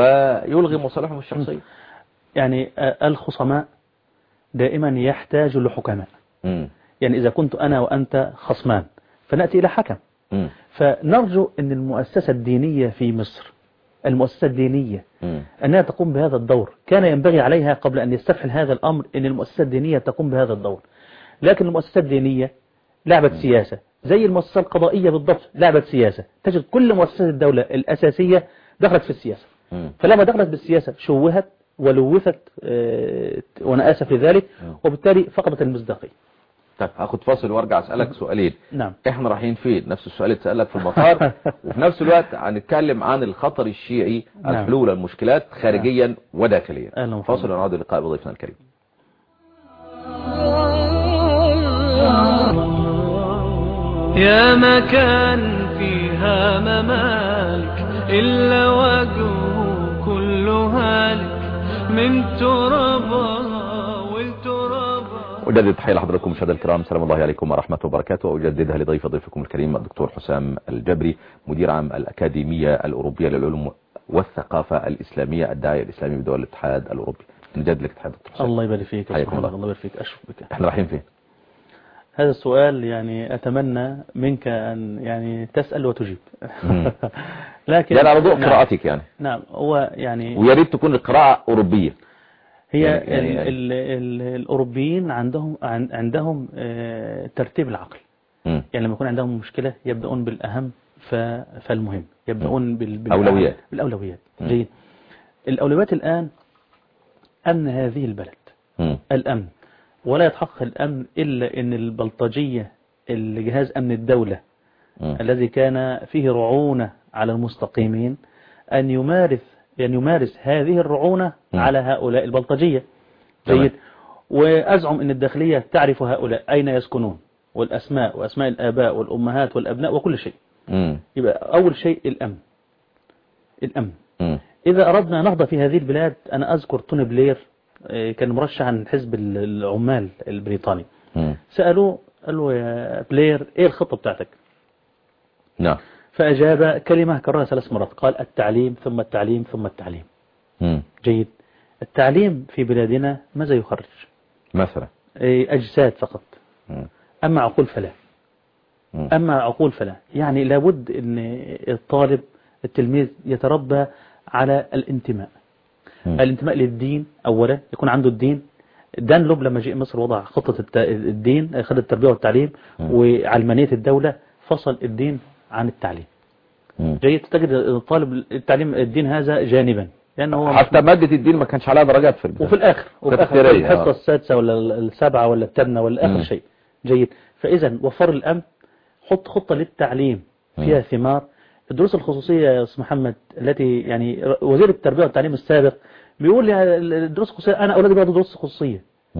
S2: ويلغي مصالحهم الشخصية.
S3: يعني الخصماء دائما يحتاج لحكماء. م. يعني إذا كنت أنا وأنت خصمان فنأتي إلى حكم. م. فنرجو أن المؤسسة الدينية في مصر المؤسسة الدينية م. أنها تقوم بهذا الدور. كان ينبغي عليها قبل أن يستفحل هذا الأمر أن المؤسسة الدينية تقوم بهذا الدور. لكن المؤسسة الدينية لعبة م. سياسة زي المؤسسة القضائية بالضبط لعبة سياسة. تجد كل مؤسسات الدولة الأساسية دخلت في السياسة. م. فلما دخلت بالسياسة شوهت ولوثت اه وأنا آسف لذلك وبالتالي فقدت المصداقية.
S2: طيب هاخد فاصل وارجع اسالك سؤالين.
S3: نعم.
S2: احنا رايحين فين؟ نفس السؤال اللي اتسالك في المطار وفي نفس الوقت هنتكلم عن الخطر الشيعي نعم. الحلول المشكلات خارجيا نعم. وداخليا. فاصل ونعود اللقاء بضيفنا الكريم.
S1: يا مكان فيها ممالك إلا وجهه كل هالك من ترابها
S2: أجدد تحية لحضراتكم مشاهدينا الكرام. سلام الله عليكم ورحمة وبركاته. وأجددها لضيف ضيفكم الكريم الدكتور حسام الجبري مدير عام الأكاديمية الأوروبية للعلوم والثقافة الإسلامية الداعية الإسلامي بدول الاتحاد الأوروبي. نجدد لك تحية دكتور حسام.
S3: الله يبارك فيك.
S2: حياكم الله.
S3: الله يبارك فيك. أشكر بك.
S2: احنا رايحين فين؟
S3: هذا السؤال يعني أتمنى منك أن يعني تسأل وتجيب.
S2: لكن يعني على ضوء نعم. قراءتك يعني.
S3: نعم هو يعني
S2: ويا ريت تكون القراءة أوروبية.
S3: هي يعني ال ال ال الأوروبيين عندهم عندهم ترتيب العقل. م. يعني لما يكون عندهم مشكلة يبدأون بالأهم فالمهم يبدأون
S2: بالأولويات
S3: بالأولويات. جيد. الأولويات الآن أمن هذه البلد. م. الأمن ولا يتحقق الأمن إلا أن البلطجية الجهاز أمن الدولة م. الذي كان فيه رعونة على المستقيمين أن يمارس يعني يمارس هذه الرعونة م. على هؤلاء البلطجية. جيد. وأزعم أن الداخلية تعرف هؤلاء أين يسكنون والأسماء وأسماء الآباء والأمهات والأبناء وكل شيء. م. يبقى أول شيء الأمن. الأمن م. إذا أردنا نهضة في هذه البلاد أنا أذكر توني بلير كان مرشح عن حزب العمال البريطاني. م. سألوه قالوا يا بلير إيه الخطة بتاعتك؟
S2: نعم.
S3: فأجاب كلمة كررها ثلاث مرات قال التعليم ثم التعليم ثم التعليم. م. جيد. التعليم في بلادنا ماذا يخرج؟
S2: مثلا
S3: أجساد فقط. م. أما عقول فلا. م. أما عقول فلا. يعني لابد أن الطالب التلميذ يتربى على الانتماء. م. الانتماء للدين أولا يكون عنده الدين. دانلوب لما جاء مصر وضع خطة الدين خد التربية والتعليم م. وعلمانية الدولة فصل الدين عن التعليم. م. جيد. تجد الطالب التعليم الدين هذا جانبا لأنه
S2: حتى مادة الدين ما كانش عليها درجات في البداية.
S3: وفي الآخر وفي الآخر الحصة السادسة ولا السابعة ولا الثامنة ولا آخر م. شيء. جيد. فإذا وفر الأمن حط خطة للتعليم فيها م. ثمار الدروس الخصوصية يا أستاذ محمد التي يعني وزير التربية والتعليم السابق بيقول لي الدروس الخصوصية أنا أولادي بياخدوا دروس خصوصية.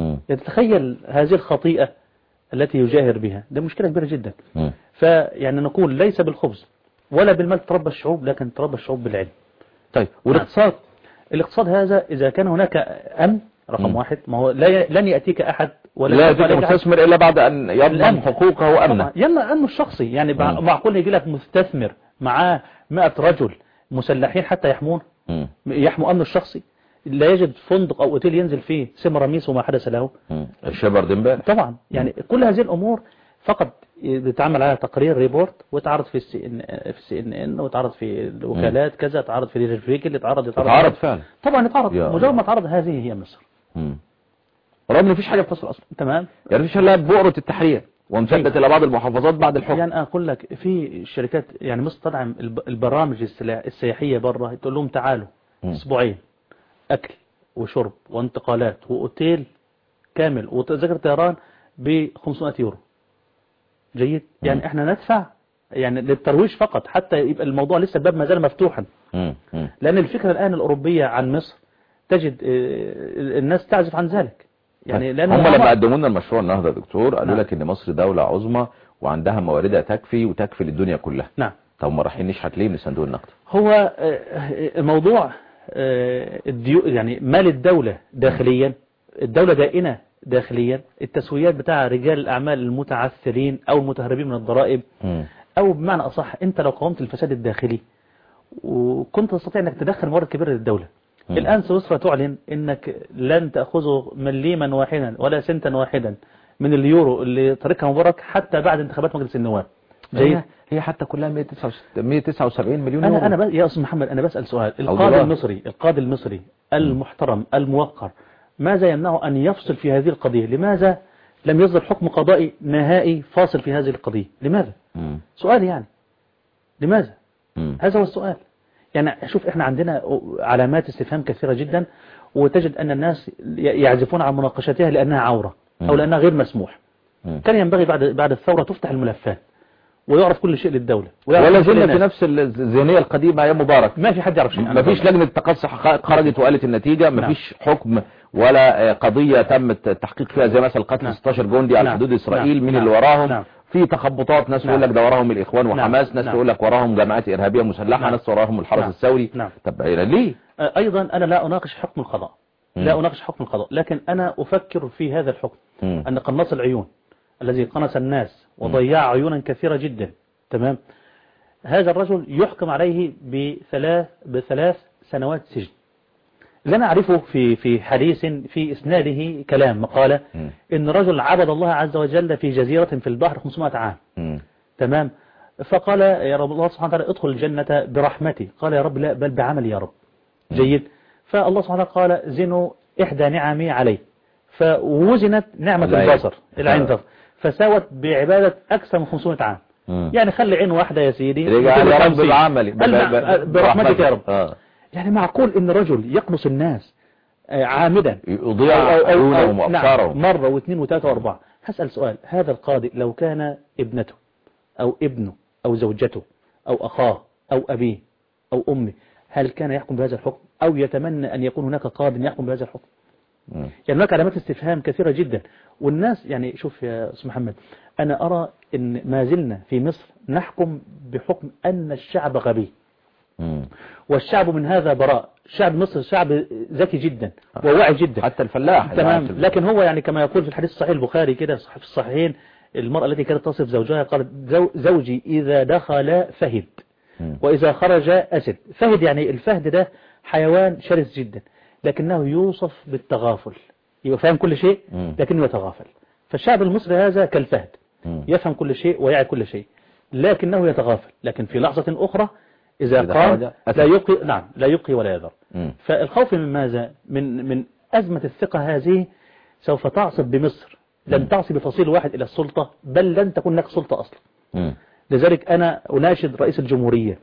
S3: يتخيل هذه الخطيئة التي يجاهر بها، ده مشكلة كبيرة جدا. م. فيعني نقول ليس بالخبز ولا بالمال تربى الشعوب، لكن تربى الشعوب بالعلم.
S2: طيب والاقتصاد؟
S3: الاقتصاد هذا إذا كان هناك أمن رقم م. واحد، ما هو لا لن يأتيك أحد ولا
S2: لا يأتيك مستثمر إلا بعد أن يضمن حقوقه وأمنه.
S3: يلا أمنه الشخصي، يعني معقول يجي لك مستثمر معاه مئة رجل مسلحين حتى يحمون م. يحموا أمنه الشخصي؟ لا يجد فندق أو أوتيل ينزل فيه سيما رميس وما حدث له.
S2: الشبر دنبال
S3: طبعا. يعني م. كل هذه الأمور فقط بتعمل عليها تقرير ريبورت وتعرض في السي ان في السي ان ان وتعرض في الوكالات كذا، تعرض في الفريق اللي تعرض يتعرض
S2: تعرض فعلا.
S3: طبعا يتعرض مجرد ما تعرض هذه هي مصر.
S2: رغم ان مفيش حاجه بتصل اصلا.
S3: تمام.
S2: يعني مفيش الا بؤره التحرير وامتدت الى بعض المحافظات بعد الحكم.
S3: يعني اقول لك في شركات يعني مصر تدعم البرامج السياحيه بره، تقول لهم تعالوا اسبوعين اكل وشرب وانتقالات واوتيل كامل وتذاكر طيران ب خمسمائة يورو. جيد. يعني م. احنا ندفع يعني للترويج فقط حتى يبقى الموضوع لسه الباب ما زال مفتوحا. م. م. لان الفكره الان الاوروبيه عن مصر تجد الناس تعزف عن ذلك. يعني لأن
S2: هم لما قدموا لنا المشروع النهارده يا دكتور قالوا نعم. لك ان مصر دولة عظمى وعندها مواردها تكفي وتكفي للدنيا كلها.
S3: نعم.
S2: طب ما رايحين نشحت ليه من صندوق النقد؟
S3: هو الموضوع الديو يعني مال الدولة داخليا، الدولة دائنة داخليا، التسويات بتاع رجال الأعمال المتعثرين أو المتهربين من الضرائب م. أو بمعنى أصح أنت لو قومت الفساد الداخلي وكنت تستطيع أنك تدخل موارد كبيرة للدولة. م. الآن سويسرا تعلن أنك لن تأخذ مليما واحدا ولا سنتا واحدا من اليورو اللي طريقها مبارك حتى بعد انتخابات مجلس النواب.
S2: جيد. هي حتى كلها مئة وتسعة وسبعين مليون يورو.
S3: أنا, أنا بس يا أستاذ محمد أنا بسأل سؤال، القاضي المصري القاضي المصري المحترم الموقر ماذا يمنعه أن يفصل في هذه القضية؟ لماذا لم يصدر حكم قضائي نهائي فاصل في هذه القضية؟ لماذا؟ م. سؤال يعني لماذا؟ م. هذا هو السؤال. يعني شوف احنا عندنا علامات استفهام كثيرة جدا، وتجد أن الناس يعزفون عن مناقشتها لأنها عورة أو لأنها غير مسموح. م. كان ينبغي بعد بعد الثورة تفتح الملفات ويعرف كل شيء للدولة.
S2: ولا زلنا في نفس الذهنية القديمة يا مبارك.
S3: ما في حد يعرف شيء.
S2: ما فيش لجنة تقصي حقائق خرجت وقالت النتيجة، ما فيش حكم ولا قضية تم التحقيق فيها زي مثلا قتل ستة عشر جندي على حدود إسرائيل. مين اللي وراهم؟ في تخبطات، ناس يقول لك ده وراهم الإخوان وحماس، ناس يقول لك وراهم جماعات إرهابية مسلحة، ناس وراهم الحرس الثوري. طب ليه؟
S3: أيضا أنا لا أناقش حكم القضاء، لا أناقش حكم القضاء، لكن أنا أفكر في هذا الحكم أن قناص العيون الذي قنص الناس وضيع عيونا كثيرة جدا، تمام، هذا الرجل يحكم عليه بثلاث بثلاث سنوات سجن. اللي أنا أعرفه في في حديث في إسناده كلام مقالة م. إن رجل عبد الله عز وجل في جزيرة في البحر خمسمائة عام. م. تمام. فقال يا رب الله سبحانه وتعالى ادخل الجنة برحمتي. قال يا رب لا بل بعملي يا رب. م. جيد. فالله سبحانه وتعالى قال زنوا إحدى نعمي عليه، فوزنت نعمة البصر العين تصر فساوت بعبادة أكثر من خمسمائة عام. م. يعني خلي عين واحدة يا سيدي
S2: رجع يا رب بعملي
S3: برحمتك يا رب. آه. يعني معقول ان رجل يقنص الناس عامدا
S2: يضيع عيونهم وابصارهم
S3: نعم مرة واثنين وثلاثة واربعة. هسأل سؤال، هذا القاضي لو كان ابنته او ابنه او زوجته او اخاه او ابيه او امه هل كان يحكم بهذا الحكم او يتمنى ان يكون هناك قاضي يحكم بهذا الحكم؟ م. يعني هناك علامات استفهام كثيرة جدا، والناس يعني شوف يا أستاذ محمد انا ارى ان ما زلنا في مصر نحكم بحكم ان الشعب غبي. مم. والشعب من هذا براء. شعب مصر شعب ذكي جدا وواعي جدا
S2: حتى الفلاح.
S3: تمام. لكن هو يعني كما يقول في الحديث الصحيح البخاري كده في الصحيحين، المرأة التي كانت تصف زوجها قالت زوجي إذا دخل فهد مم. وإذا خرج أسد. فهد يعني الفهد ده حيوان شرس جدا لكنه يوصف بالتغافل، يبقى فاهم كل شيء لكنه يتغافل. فالشعب المصري هذا كالفهد مم. يفهم كل شيء ويعي كل شيء لكنه يتغافل، لكن في لحظة أخرى إذا, إذا قام لا يبقي نعم لا يبقي ولا يذر. فالخوف من ماذا؟ من من أزمة الثقة هذه سوف تعصب بمصر، لن تعصب بفصيل واحد إلى السلطة بل لن تكون لك سلطة أصلا. م. لذلك أنا أناشد رئيس الجمهورية،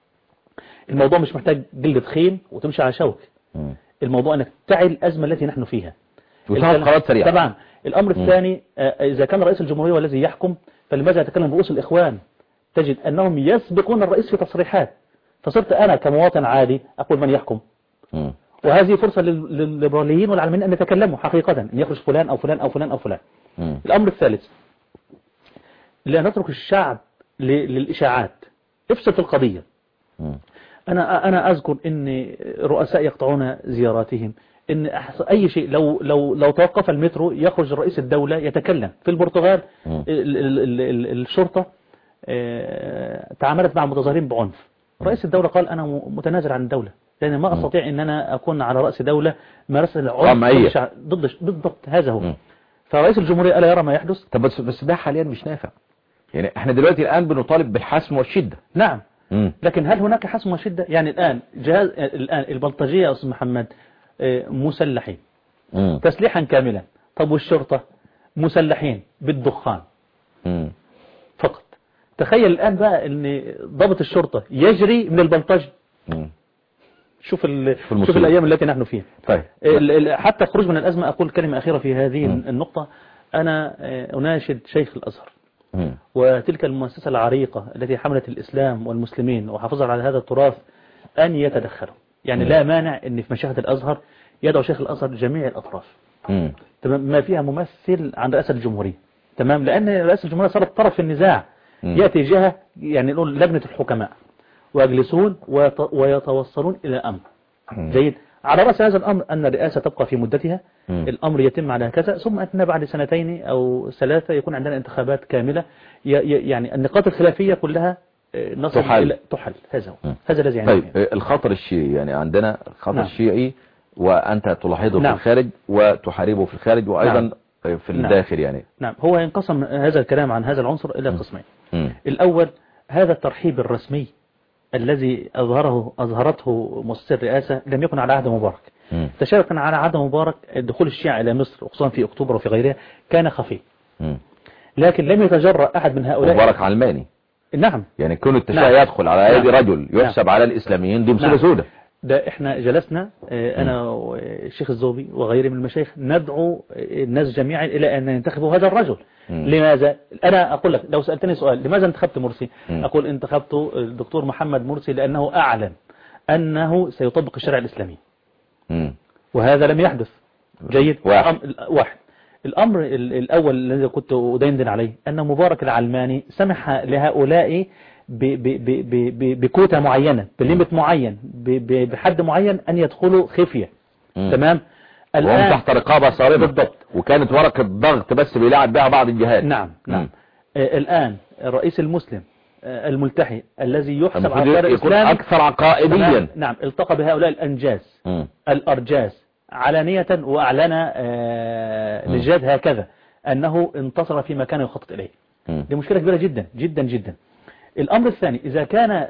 S3: الموضوع مش محتاج جلد خيم وتمشي على شوك. م. الموضوع أنك تعي الأزمة التي نحن فيها
S2: وتاخذ قرارات سريعة.
S3: طبعا. الأمر م. الثاني إذا كان رئيس الجمهورية والذي يحكم فلماذا يتكلم برؤوس الإخوان تجد أنهم يسبقون الرئيس في تصريحات، فصرت أنا كمواطن عادي أقول من يحكم.
S2: م.
S3: وهذه فرصة للليبراليين والعلمانيين أن يتكلموا حقيقة، أن يخرج فلان أو فلان أو فلان أو فلان. م. الأمر الثالث، لا نترك الشعب للإشاعات، افسد القضية. م. أنا أنا أذكر أن رؤساء يقطعون زياراتهم، إن أي شيء لو لو لو توقف المترو يخرج رئيس الدولة يتكلم. في البرتغال ال ال ال الشرطة تعاملت مع المتظاهرين بعنف، رئيس الدولة قال أنا متنازل عن الدولة لأن ما أستطيع أن أنا أكون على رأس دولة مارست العنف ضد بالضبط. هذا هو. فرئيس الجمهورية ألا يرى ما يحدث؟
S2: طب بس بس ده حاليا مش نافع. يعني احنا دلوقتي الآن بنطالب بالحسم والشدة.
S3: نعم.
S2: مم.
S3: لكن هل هناك حسم وشدة؟ يعني الآن جهاز الآن البلطجية يا أستاذ محمد مسلحين مم. تسليحا كاملا. طب والشرطة مسلحين بالدخان مم. فقط. تخيل الآن بقى ان ضابط الشرطة يجري من البلطجي. مم. شوف شوف الأيام التي نحن فيها.
S2: طيب.
S3: حتى خروج من الأزمة. أقول كلمة أخيرة في هذه مم. النقطة. أنا أناشد شيخ الأزهر مم. وتلك المؤسسة العريقة التي حملت الإسلام والمسلمين وحافظت على هذا التراث أن يتدخلوا. يعني مم. لا مانع أن في مشاهد الأزهر يدعو شيخ الأزهر جميع الأطراف مم. تمام، ما فيها ممثل عن رئاسة الجمهورية. تمام، لأن رئاسة الجمهورية صارت طرف في النزاع. مم. يأتي جهة يعني نقول لجنة الحكماء ويجلسون ويتوصلون إلى أمر مم. جيد. على رأس هذا الأمر أن الرئاسة تبقى في مدتها. مم. الأمر يتم على كذا، ثم أن بعد سنتين أو ثلاثة يكون عندنا انتخابات كاملة. يعني النقاط الخلافية كلها نصل
S2: تحل.
S3: إلى تحل. هذا هو. هذا الذي يعني.
S2: طيب الخطر الشيعي، يعني عندنا خطر نعم. الشيعي وأنت تلاحظه نعم. في الخارج وتحاربه في الخارج وأيضا نعم. في الداخل نعم. يعني
S3: نعم. هو ينقسم هذا الكلام عن هذا العنصر إلى قسمين. الأول هذا الترحيب الرسمي الذي أظهره أظهرته مؤسسة الرئاسة لم يكن على عهد مبارك. تشابه كان على عهد مبارك دخول الشيعة إلى مصر خصوصا في أكتوبر وفي غيرها كان خفي. مم. لكن لم يتجرأ أحد من هؤلاء.
S2: مبارك علماني.
S3: نعم.
S2: يعني كون التشيع نعم. يدخل على يد نعم. رجل يحسب نعم. على الإسلاميين دي مصيبة نعم. سودة.
S3: ده احنا جلسنا انا والشيخ الزوبي وغيره من المشايخ ندعو الناس جميعا الى ان ينتخبوا هذا الرجل. مم. لماذا؟ انا اقول لك لو سألتني سؤال لماذا انتخبت مرسي؟ مم. اقول انتخبت الدكتور محمد مرسي لانه اعلن انه سيطبق الشرع الاسلامي. مم. وهذا لم يحدث. جيد.
S2: واحد,
S3: واحد. الامر الاول الذي كنت ادندن عليه ان مبارك العلماني سمح لهؤلاء بكوتا معينة بليمت معين بحد معين أن يدخلوا خفية. مم. تمام.
S2: وهم تحت رقابة صارمة بالضبط. وكانت ورقة ضغط بس بيلعب بها بعض الجهات.
S3: نعم نعم. آه الآن الرئيس المسلم آه الملتحي الذي يحسب على الشرع الإسلامي
S2: أكثر عقائديا.
S3: نعم. التقى بهؤلاء الأنجاز مم. الأرجاز علانية وأعلن آه لجاد هكذا أنه انتصر في مكان يخطط إليه. مم. دي مشكلة كبيرة جدا جدا جدا. الأمر الثاني إذا كان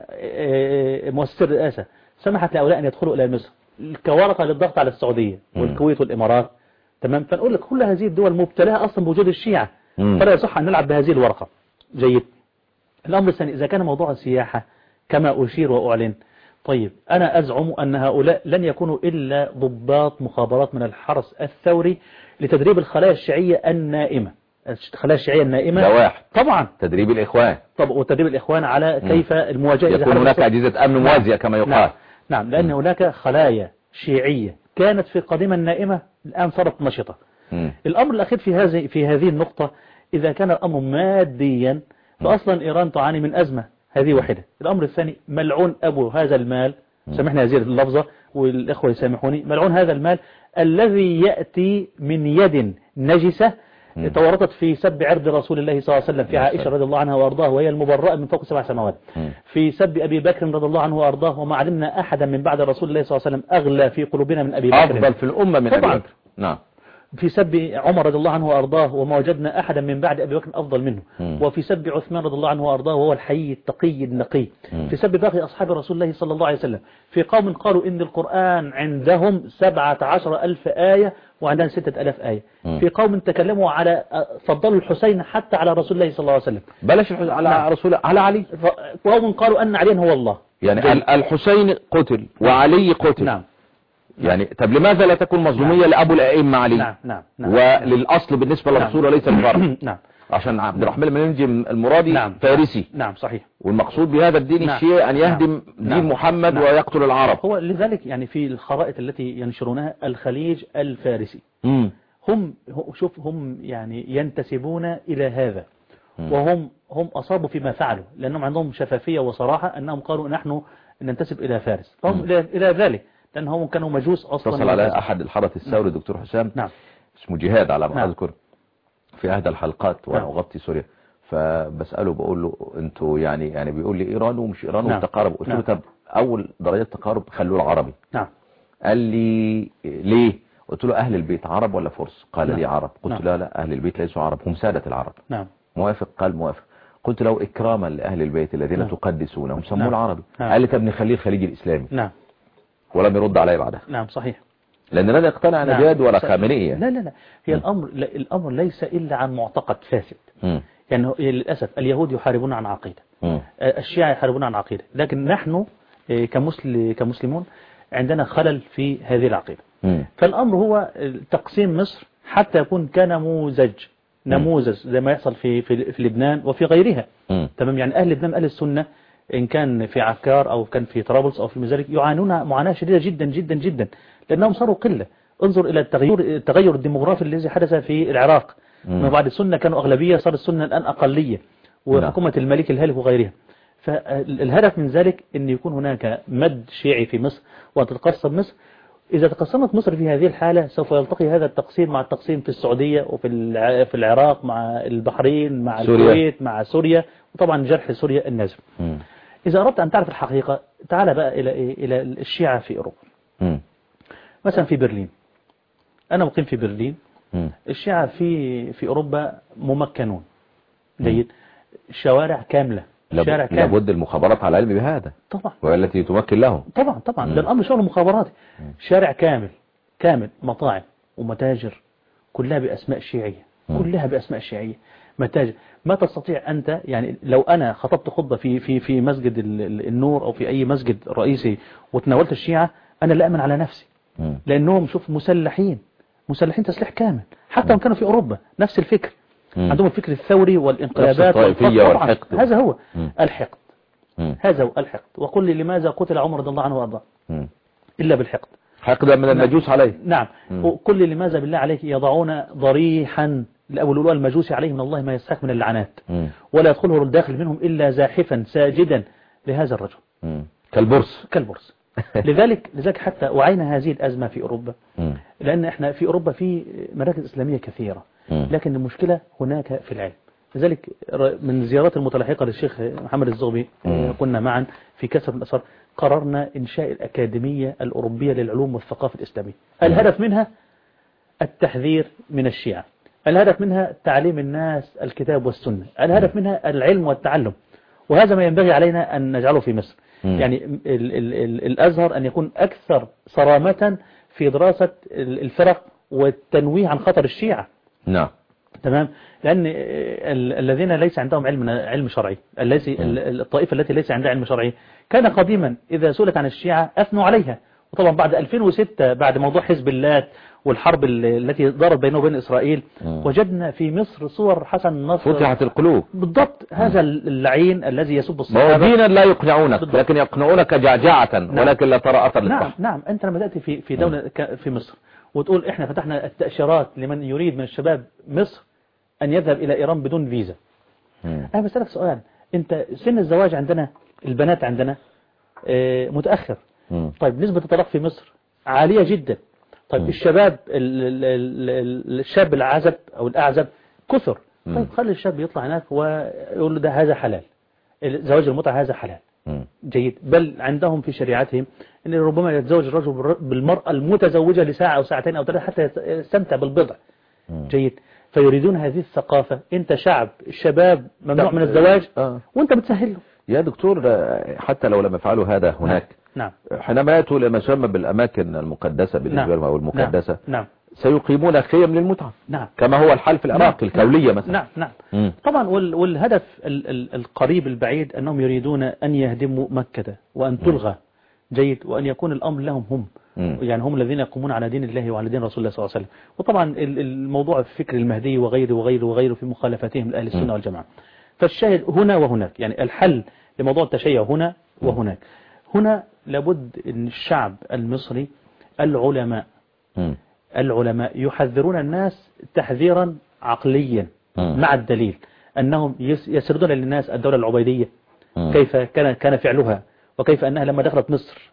S3: مؤسسة الرئاسة سمحت لهؤلاء أن يدخلوا إلى مصر كورقة للضغط على السعودية والكويت والإمارات. تمام. فنقول لك كل هذه الدول مبتلاة أصلا بوجود الشيعة فلا يصح أن نلعب بهذه الورقة. جيد. الأمر الثاني إذا كان موضوع السياحة كما أشير وأعلن. طيب أنا أزعم أن هؤلاء لن يكونوا إلا ضباط مخابرات من الحرس الثوري لتدريب الخلايا الشيعية النائمة. الخلايا الشيعية النائمة
S2: ده واحد.
S3: طبعا
S2: تدريب الإخوان.
S3: طب وتدريب الإخوان على كيف المواجهة.
S2: يكون هناك أجهزة أمن موازية كما يقال.
S3: نعم. نعم. لأن مم. هناك خلايا شيعية كانت في قديما نائمة الآن صارت نشطة. مم. الأمر الأخير في هذه في هذه النقطة إذا كان الأمر ماديا فأصلا إيران تعاني من أزمة. هذه واحدة. الأمر الثاني ملعون أبو هذا المال. سامحني هذه اللفظة والإخوة يسامحوني. ملعون هذا المال الذي يأتي من يد نجسة تورطت في سب عرض رسول الله صلى الله عليه وسلم في عائشة رضي الله عنها وأرضاه وهي المبرأة من فوق سبع سماوات. في سب أبي بكر رضي الله عنه وأرضاه وما علمنا أحدا من بعد رسول الله صلى الله عليه وسلم أغلى في قلوبنا من أبي بكر.
S2: أفضل في الأمة من أبي بكر. نعم.
S3: في سب عمر رضي الله عنه وأرضاه وما وجدنا أحدا من بعد أبي بكر أفضل منه. مم. وفي سب عثمان رضي الله عنه وأرضاه وهو الحي التقي النقي. مم. في سب باقي أصحاب رسول الله صلى الله عليه وسلم. في قوم قالوا إن القرآن عندهم سبعة عشر ألف آية وعندنا ستة ألاف آية. مم. في قوم تكلموا على فضلوا الحسين حتى على رسول الله صلى الله عليه وسلم.
S2: بلاش على نعم. رسول على علي.
S3: قوم قالوا أن علي هو الله.
S2: يعني جل. الحسين قتل وعلي قتل.
S3: نعم.
S2: يعني طب لماذا لا تكون مظلومية نعم. لأبو الأئمة علي؟
S3: نعم. نعم. نعم.
S2: وللأصل بالنسبة للرسول نعم. وليس الفرع.
S3: نعم.
S2: عشان عبد الرحمن المنجي المرادي
S3: نعم
S2: فارسي.
S3: نعم صحيح.
S2: والمقصود بهذا الدين
S3: نعم
S2: الشيعي أن يهدم
S3: نعم
S2: دين
S3: نعم
S2: محمد
S3: نعم
S2: ويقتل العرب.
S3: هو لذلك يعني في الخرائط التي ينشرونها الخليج الفارسي
S2: مم.
S3: هم شوف هم يعني ينتسبون إلى هذا،
S2: مم.
S3: وهم هم أصابوا فيما فعلوا لأنهم عندهم شفافية وصراحة أنهم قالوا نحن ننتسب إلى فارس، فهم إلى إلى ذلك لأنهم كانوا مجوس أصلا.
S2: اتصل على أحد الحرس الثوري دكتور حسام
S3: نعم
S2: اسمه جهاد على ما
S3: نعم.
S2: أذكر في أحد الحلقات وأنا
S3: نعم.
S2: أغطي سوريا، فبسأله بقول له أنتوا يعني يعني بيقول لي إيران ومش إيران
S3: نعم.
S2: والتقارب، قلت له
S3: نعم.
S2: طب أول درجة تقارب خلوه العربي.
S3: نعم.
S2: قال لي ليه؟ قلت له أهل البيت عرب ولا فرس؟ قال
S3: نعم.
S2: لي عرب. قلت
S3: نعم.
S2: لا لا أهل البيت ليسوا عرب، هم سادة العرب.
S3: نعم.
S2: موافق؟ قال موافق. قلت له إكراما لأهل البيت الذين
S3: نعم.
S2: تقدسونهم سموه
S3: نعم.
S2: العربي.
S3: نعم.
S2: قال لي طب نخليه الخليج الإسلامي.
S3: نعم.
S2: ولم يرد علي بعدها.
S3: نعم صحيح.
S2: لأن لا يقتنع
S3: نعم.
S2: نجاد ولا
S3: صحيح.
S2: خامنئية.
S3: لا لا لا هي
S2: م.
S3: الأمر لا الأمر ليس إلا عن معتقد فاسد.
S2: م.
S3: يعني للأسف اليهود يحاربون عن عقيدة،
S2: م.
S3: الشيعة يحاربون عن عقيدة، لكن نحن كمسل كمسلمون عندنا خلل في هذه العقيدة.
S2: م.
S3: فالأمر هو تقسيم مصر حتى يكون كنموذج نموذج زي ما يحصل في في, في لبنان وفي غيرها.
S2: م.
S3: تمام. يعني أهل لبنان أهل السنة إن كان في عكار أو كان في طرابلس أو في المزاريك يعانون معاناة شديدة جدا جدا جدا لأنهم صاروا قلة. انظر إلى التغير التغير الديموغرافي الذي حدث في العراق. من بعد السنة كانوا أغلبية، صار السنة الآن أقلية، وحكومة الملك الهالك وغيرها. فالهدف من ذلك أن يكون هناك مد شيعي في مصر وتتقسم مصر. إذا تقسمت مصر في هذه الحالة سوف يلتقي هذا التقسيم مع التقسيم في السعودية وفي في العراق مع البحرين مع
S2: سوريا.
S3: الكويت مع سوريا، وطبعا جرح سوريا النازل. إذا أردت أن تعرف الحقيقة تعال بقى إلى إيه؟ إلى الشيعة في أوروبا. م. مثلا في برلين، أنا مقيم في برلين. م. الشيعة في في أوروبا ممكنون جيد، شوارع كاملة، شارع كامل.
S2: لابد المخابرات على علم بهذا
S3: طبعا،
S2: والتي تمكن لهم.
S3: طبعا طبعا ده الأمر شغل مخابراتي. شارع كامل كامل، مطاعم ومتاجر كلها بأسماء شيعية، م. كلها بأسماء شيعية، متاجر. ما تستطيع أنت يعني لو أنا خطبت خطبة في في في مسجد النور أو في أي مسجد رئيسي وتناولت الشيعة، أنا لا أمن على نفسي، م. لأنهم شوف مسلحين مسلحين تسليح كامل. حتى وإن كانوا في أوروبا نفس الفكر، م. عندهم الفكر الثوري والانقلابات
S2: والطائفية والحقد.
S3: هذا هو م. الحقد،
S2: م.
S3: هذا هو الحقد. وقل لي لماذا قتل عمر رضي الله عنه وارضاه إلا بالحقد؟
S2: حقدا من المجوس عليه.
S3: نعم. وقل لي لماذا بالله عليك يضعون ضريحا لأولولاء المجوس عليه من الله ما يستحق من اللعنات، م. ولا يدخله الداخل منهم إلا زاحفا ساجدا لهذا الرجل،
S2: م. كالبرص
S3: كالبرص. لذلك لذلك حتى وعينا هذه الأزمة في أوروبا، م. لأن احنا في أوروبا في مراكز إسلامية كثيرة، م. لكن المشكلة هناك في العلم. لذلك من زيارات المتلاحقة للشيخ محمد الزغبي كنا معا في كسر الأسر قررنا إنشاء الأكاديمية الأوروبية للعلوم والثقافة الإسلامية. الهدف منها التحذير من الشيعة، الهدف منها تعليم الناس الكتاب والسنة، الهدف منها العلم والتعلم. وهذا ما ينبغي علينا أن نجعله في مصر. م. يعني ال ال ال الأزهر أن يكون أكثر صرامة في دراسة الفرق والتنويه عن خطر الشيعة.
S2: نعم.
S3: تمام. لأن الذين ليس عندهم علم علم شرعي، الطائفة التي ليس عندها علم شرعي كان قديما إذا سئلت عن الشيعة أثنوا عليها. وطبعا بعد ألفين وستة بعد موضوع حزب الله والحرب التي دارت بينه وبين إسرائيل، م. وجدنا في مصر صور حسن نصر،
S2: فتحت القلوب.
S3: بالضبط. م. هذا اللعين الذي يسب الصحابة
S2: دينا لا يقنعونك، بالضبط. لكن يقنعونك جعجعة. نعم. ولكن لا ترى أثر
S3: نعم.
S2: للصح.
S3: نعم. أنت لما تأتي في في دولة في مصر وتقول إحنا فتحنا التأشيرات لمن يريد من الشباب مصر أن يذهب إلى إيران بدون فيزا. م. أنا بسألك سؤال، أنت سن الزواج عندنا البنات عندنا آه متأخر. م. طيب نسبة الطلاق في مصر عالية جدا. طيب م. الشباب ال ال الشاب العزب أو الأعزب كثر. م. طيب خلي الشاب يطلع هناك ويقول له ده هذا حلال، زواج المتعة هذا حلال. م. جيد. بل عندهم في شريعتهم أن ربما يتزوج الرجل بالمرأة المتزوجة لساعة أو ساعتين أو ثلاثة حتى يستمتع بالبضع. م. جيد. فيريدون هذه الثقافة. انت شعب الشباب ممنوع من الزواج آه. وانت بتسهل له.
S2: يا دكتور حتى لو لم يفعلوا هذا هناك،
S3: نعم.
S2: حينما يأتوا لما يسمى بالأماكن المقدسة بالنسبة لهم أو المقدسة،
S3: نعم.
S2: سيقيمون خيم للمتعة،
S3: نعم.
S2: كما هو الحال في العراق، نعم. الكولية مثلا.
S3: نعم نعم. م. طبعا والهدف القريب البعيد أنهم يريدون أن يهدموا مكة وأن تلغى. جيد. وأن يكون الأمر لهم هم، يعني هم الذين يقومون على دين الله وعلى دين رسول الله صلى الله عليه وسلم. وطبعا الموضوع في فكر المهدي وغيره وغيره وغيره في مخالفتهم لأهل السنة والجماعة. فالشاهد هنا وهناك، يعني الحل لموضوع التشيع هنا وهناك. هنا لابد أن الشعب المصري العلماء العلماء يحذرون الناس تحذيرا عقليا مع الدليل، أنهم يسردون للناس الدولة العبيدية كيف كان كان فعلها، وكيف أنها لما دخلت مصر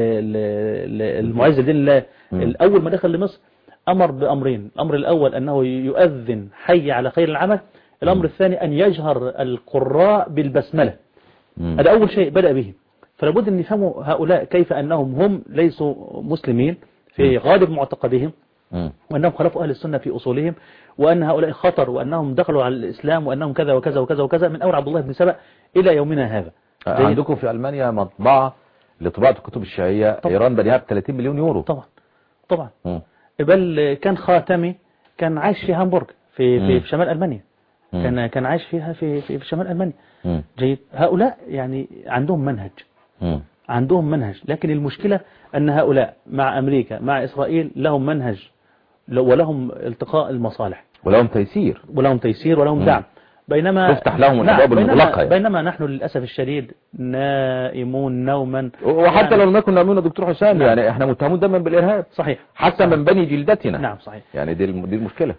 S3: المعز لدين الله الأول ما دخل لمصر أمر بأمرين. الأمر الأول أنه يؤذن حي على خير العمل، الأمر الثاني أن يجهر القراء بالبسملة. هذا أول شيء بدأ به. فلابد أن يفهموا هؤلاء كيف أنهم هم ليسوا مسلمين في غالب معتقدهم، وأنهم خلفوا أهل السنة في أصولهم، وأن هؤلاء خطر، وأنهم دخلوا على الإسلام، وأنهم كذا وكذا وكذا وكذا من أول عبد الله بن سبأ إلى يومنا هذا.
S2: عندكم في ألمانيا مطبعة لطباعة الكتب الشيعية، طبعا. إيران بنيها ب ثلاثين مليون يورو.
S3: طبعا طبعا م. بل كان خاتمي كان عايش في هامبورغ في في, في شمال ألمانيا. م. كان كان عايش فيها في في, في شمال ألمانيا. م. جيد. هؤلاء يعني عندهم منهج م. عندهم منهج، لكن المشكلة أن هؤلاء مع أمريكا مع إسرائيل لهم منهج ولهم التقاء المصالح،
S2: ولهم تيسير
S3: ولهم تيسير ولهم دعم، بينما
S2: تفتح لهم الأبواب المغلقة.
S3: يعني. بينما نحن للأسف الشديد نائمون نوما.
S2: وحتى يعني لو نكن نائمون دكتور حسام، نعم. يعني احنا متهمون دايما بالإرهاب.
S3: صحيح.
S2: حتى صحيح. من بني جلدتنا.
S3: نعم صحيح.
S2: يعني دي دي المشكلة.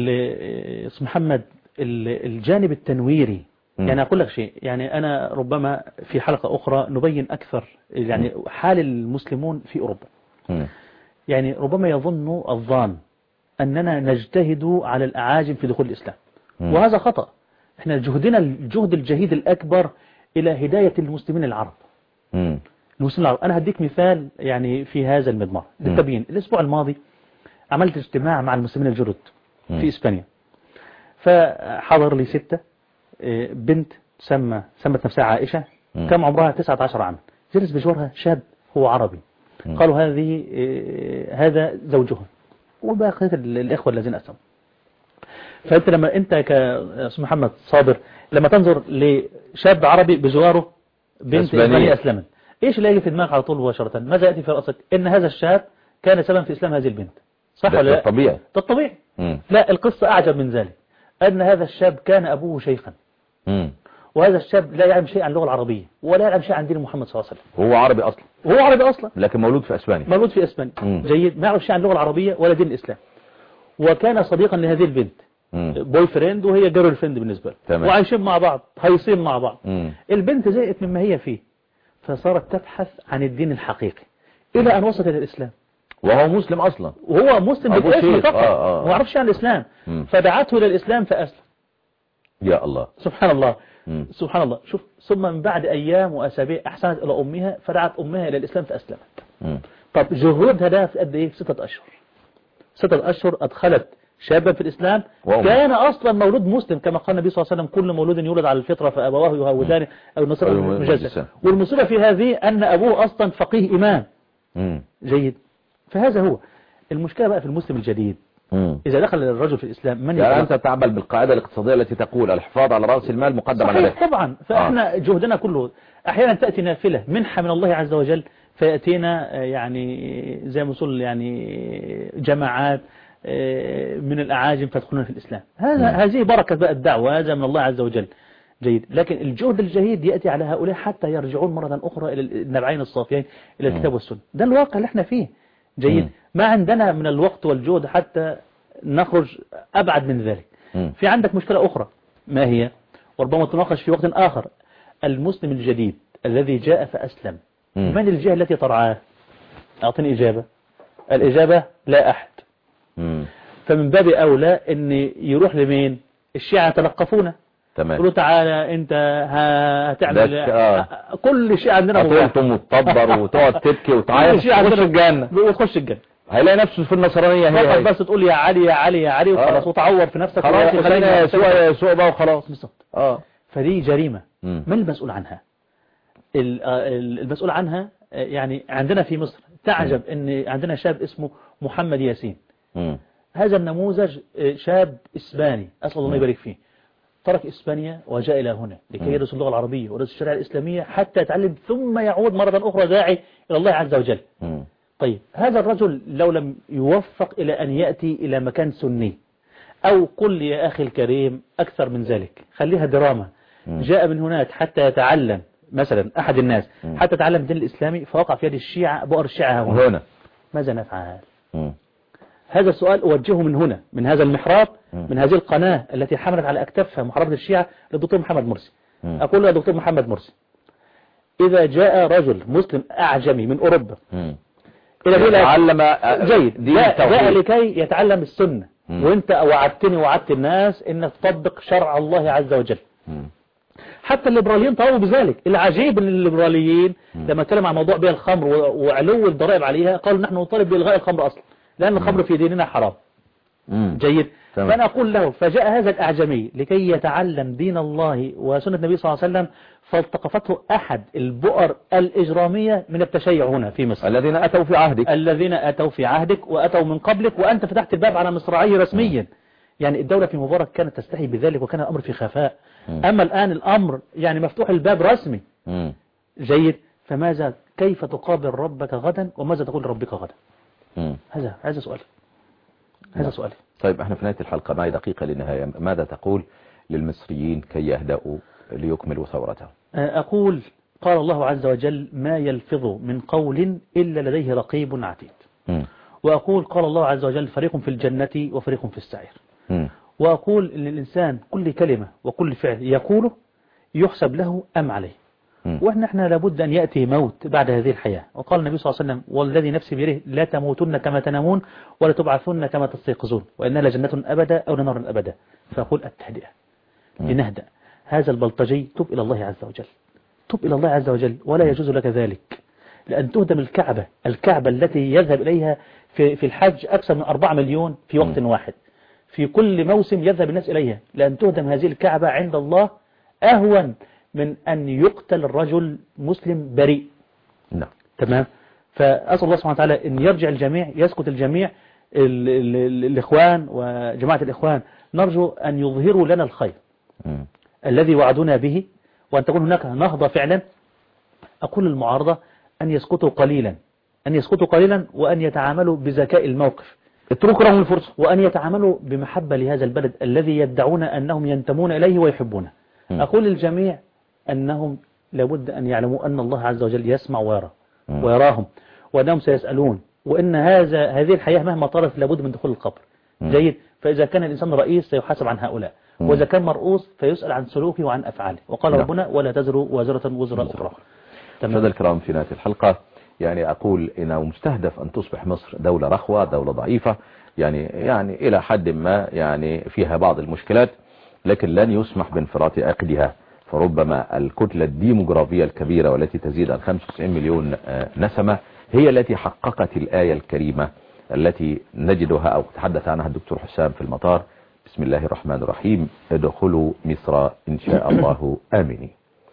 S3: اسم محمد الجانب التنويري. م. يعني أقول لك شيء، يعني أنا ربما في حلقة أخرى نبين أكثر يعني م. حال المسلمون في أوروبا. م. يعني ربما يظن الظان أننا نجتهد على الأعاجم في دخول الإسلام، م. وهذا خطأ. احنا جهدنا الجهد الجهيد الأكبر إلى هداية المسلمين العرب. م. المسلمين العرب. أنا هديك مثال يعني في هذا المضمار للتبيين. الأسبوع الماضي عملت اجتماع مع المسلمين الجدد في إسبانيا، فحضر لي ستة، بنت سمى سمت نفسها عائشة، م. كم عمرها تسعة عشر عاما، جلس بجوارها شاب هو عربي. م. قالوا هذه هذا زوجها وباقي الإخوة الذين أسلموا. فأنت لما أنت كأسم محمد صابر لما تنظر لشاب عربي بجواره بنت إسبانية أسلمت، إيش اللي يجي في دماغك على طول مباشرة؟ ماذا يأتي في رأسك؟ إن هذا الشاب كان سببا في إسلام هذه البنت، صح ولا لا؟
S2: ده الطبيعي.
S3: ده الطبيعي. لا، القصة أعجب من ذلك، أن هذا الشاب كان أبوه شيخا، مم. وهذا الشاب لا يعلم شيء عن اللغة العربية ولا يعلم شيء عن دين محمد صلى الله عليه وسلم.
S2: هو عربي أصلا.
S3: هو عربي أصلا،
S2: لكن مولود في إسبانيا.
S3: مولود في إسبانيا. مم. جيد. ما يعرف شيء عن اللغة العربية ولا دين الإسلام، وكان صديقا لهذه البنت، بوي فريند وهي جيرل فريند بالنسبة له، وعايشين مع بعض هايصين مع بعض. مم. البنت زهقت مما هي فيه، فصارت تبحث عن الدين الحقيقي إلى أن وصلت إلى الإسلام،
S2: وهو مسلم أصلا.
S3: وهو مسلم بالاسم فقط،
S2: آه آه.
S3: ما يعرفش عن الإسلام. مم. فدعته إلى الإسلام فأسلم.
S2: يا الله،
S3: سبحان الله. مم. سبحان الله. شوف، ثم من بعد أيام وأسابيع أحسنت إلى أمها فدعت أمها إلى الإسلام فأسلمت. مم. طب جهودها ده في قد إيه؟ في ستة أشهر. ستة أشهر أدخلت شابا في الإسلام. وأمه. كان أصلا مولود مسلم كما قال النبي صلى الله عليه وسلم: كل مولود يولد على الفطرة فأبواه يهودانه أو النصارى المجسد. والمصيبة في هذه أن أبوه أصلا فقيه إمام. مم. جيد. فهذا هو المشكلة بقى في المسلم الجديد. مم. إذا دخل الرجل في الإسلام من
S2: يعني أنت تعمل بالقاعدة الاقتصادية التي تقول الحفاظ على رأس المال مقدم على
S3: صحيح طبعا. فإحنا آه. جهدنا كله أحيانا تأتي نافلة منحة من الله عز وجل، فيأتينا يعني زي ما نقول يعني جماعات من الأعاجم فيدخلون في الإسلام. هذا هذه بركة بقى الدعوة، هذا من الله عز وجل. جيد. لكن الجهد الجهيد يأتي على هؤلاء حتى يرجعون مرة أخرى إلى النبعين الصافيين، إلى الكتاب والسنة. ده الواقع اللي احنا فيه. جيد. مم. ما عندنا من الوقت والجهد حتى نخرج أبعد من ذلك. مم. في عندك مشكلة أخرى، ما هي؟ وربما تناقش في وقت آخر. المسلم الجديد الذي جاء فأسلم، مم. من الجهة التي ترعاه؟ أعطني إجابة. الإجابة لا أحد. مم. فمن باب أولى أن يروح لمين؟ الشيعة يتلقفونه. تمام. يقولوا تعالى انت هتعمل آه. كل شيء عندنا
S2: هتقوم وتطبر وتقعد تبكي وتعيط وتخش الجنة
S3: وتخش الجنة.
S2: هيلاقي نفسه في النصرانية هي, هي.
S3: بس تقول يا علي يا علي يا علي وخلاص آه. وتعور في نفسك
S2: خلاص خلينا يسوع يسوع بقى وخلاص.
S3: بالظبط. اه فدي جريمة. مم. من المسؤول عنها؟ المسؤول عنها يعني عندنا في مصر تعجب مم. ان عندنا شاب اسمه محمد ياسين. مم. هذا النموذج شاب اسباني اسأل الله يبارك فيه، ترك إسبانيا وجاء إلى هنا لكي يدرس اللغة العربية ويدرس الشريعة الإسلامية حتى يتعلم، ثم يعود مرة أخرى داعي إلى الله عز وجل. م. طيب هذا الرجل لو لم يوفق إلى أن يأتي إلى مكان سني، أو قل يا أخي الكريم أكثر من ذلك، خليها دراما، جاء من هناك حتى يتعلم مثلا أحد الناس
S2: م.
S3: حتى يتعلم الدين الإسلامي فوقع في يد الشيعة بؤر الشيعة هنا,
S2: هنا.
S3: ماذا نفعل؟
S2: م.
S3: هذا السؤال أوجهه من هنا، من هذا المحراب، من هذه القناة التي حملت على أكتافها محاربة الشيعة للدكتور محمد مرسي. م. أقول له يا دكتور محمد مرسي، إذا جاء رجل مسلم أعجمي من أوروبا إلى
S2: يتعلم
S3: جيد جاء لكي يتعلم السنة، م. وانت وعدتني وعدت الناس انك تطبق شرع الله عز وجل. م. حتى الليبراليين طالبوا بذلك. العجيب ان الليبراليين م. لما اتكلم عن موضوع بيع الخمر وعلو الضرائب عليها قالوا نحن نطالب بإلغاء الخمر اصلا لان الخمر في ديننا حرام. م. جيد. تمام. فانا اقول له فجاء هذا الاعجمي لكي يتعلم دين الله وسنة النبي صلى الله عليه وسلم، فالتقفته احد البؤر الاجرامية من التشيع هنا في مصر،
S2: الذين اتوا في عهدك
S3: الذين اتوا في عهدك واتوا من قبلك، وانت فتحت الباب على مصراعيه رسميا. م. يعني الدولة في مبارك كانت تستحي بذلك وكان الامر في خفاء. م. اما الان الامر يعني مفتوح الباب رسمي. م. جيد. فماذا كيف تقابل ربك غدا وماذا تقول لربك غدا؟ م. هذا هذا سؤال هذا سؤالي.
S2: طيب احنا في نهاية الحلقة معي دقيقة للنهاية، ماذا تقول للمصريين كي يهدأوا ليكملوا ثورتهم؟
S3: أقول قال الله عز وجل ما يلفظ من قول إلا لديه رقيب عتيد. م. وأقول قال الله عز وجل فريق في الجنة وفريق في السعير. م. وأقول إن الإنسان كل كلمة وكل فعل يقوله يحسب له أم عليه. وإحنا احنا لابد أن يأتي موت بعد هذه الحياة. وقال النبي صلى الله عليه وسلم والذي نفسي بيده لا تموتن كما تنامون ولا تبعثن كما تستيقظون وإنها لجنة أبدا أو لنار أبدا. فأقول التهدئة لنهدأ. هذا البلطجي تب إلى الله عز وجل، تب إلى الله عز وجل، ولا يجوز لك ذلك، لأن تهدم الكعبة الكعبة التي يذهب إليها في في الحج أكثر من أربعة مليون في وقت واحد، في كل موسم يذهب الناس إليها، لأن تهدم هذه الكعبة عند الله أهون من أن يقتل الرجل مسلم بريء.
S2: نعم.
S3: تمام. فأسأل الله سبحانه وتعالى أن يرجع الجميع، يسكت الجميع، ال ال ال الإخوان وجماعة الإخوان نرجو أن يظهروا لنا الخير م. الذي وعدونا به، وأن تكون هناك نهضة فعلا. أقول للمعارضة أن يسكتوا قليلا، أن يسكتوا قليلا وأن يتعاملوا بذكاء الموقف، اتركوا لهم الفرصة، وأن يتعاملوا بمحبة لهذا البلد الذي يدعون أنهم ينتمون إليه ويحبونه. م. أقول للجميع أنهم لابد أن يعلموا أن الله عز وجل يسمع ويرى م. ويراهم، وأنهم سيسألون، وإن هذا هذه الحياة مهما طالت لابد من دخول القبر. م. جيد. فإذا كان الإنسان رئيس سيحاسب عن هؤلاء، م. وإذا كان مرؤوس فيسأل عن سلوكه وعن أفعاله، وقال لا. ربنا ولا تزر وازرة وزر أخرى.
S2: مشاهدينا الكرام في نهاية الحلقة يعني أقول إنه مستهدف أن تصبح مصر دولة رخوة، دولة ضعيفة، يعني يعني إلى حد ما يعني فيها بعض المشكلات، لكن لن يسمح بانفراط عقدها. فربما الكتلة الديموغرافية الكبيرة والتي تزيد عن خمسة وتسعين مليون نسمة هي التي حققت الآية الكريمة التي نجدها أو تحدث عنها الدكتور حسام في المطار: بسم الله الرحمن الرحيم ادخلوا مصر إن شاء الله آمنين.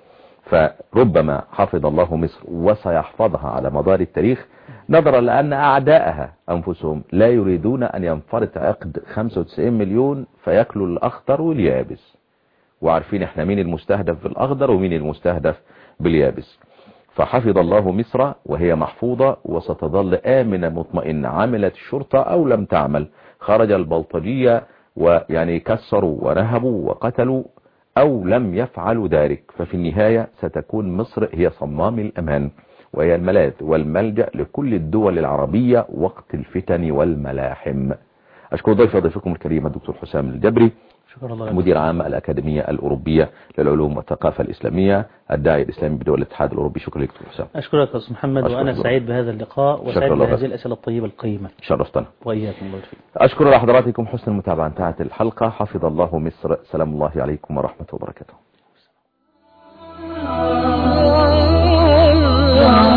S2: فربما حفظ الله مصر وسيحفظها على مدار التاريخ، نظرا لأن أعداءها أنفسهم لا يريدون أن ينفرط عقد خمسة وتسعين مليون فيأكلوا الأخضر واليابس، وعارفين احنا مين المستهدف بالأخضر ومين المستهدف باليابس. فحفظ الله مصر وهي محفوظة وستظل آمنة مطمئنة، عملت الشرطة أو لم تعمل، خرج البلطجية ويعني كسروا ونهبوا وقتلوا أو لم يفعلوا ذلك، ففي النهاية ستكون مصر هي صمام الأمان وهي الملاذ والملجأ لكل الدول العربية وقت الفتن والملاحم. أشكر ضيف ضيفكم الكريم الدكتور حسام الجبري، مدير عام الأكاديمية الأوروبية للعلوم والثقافة الإسلامية، الداعي الإسلامي بدول الاتحاد الأوروبي. شكرا لك دكتور حسام.
S3: أشكرك يا أستاذ محمد، وأنا سعيد بهذا اللقاء وسعيد بهذه الأسئلة الطيبة القيمة.
S2: شرفتنا.
S3: وإياكم الله فيك.
S2: أشكر لحضراتكم حسن المتابعة. انتهت الحلقة. حفظ الله مصر. سلام الله عليكم ورحمة وبركاته.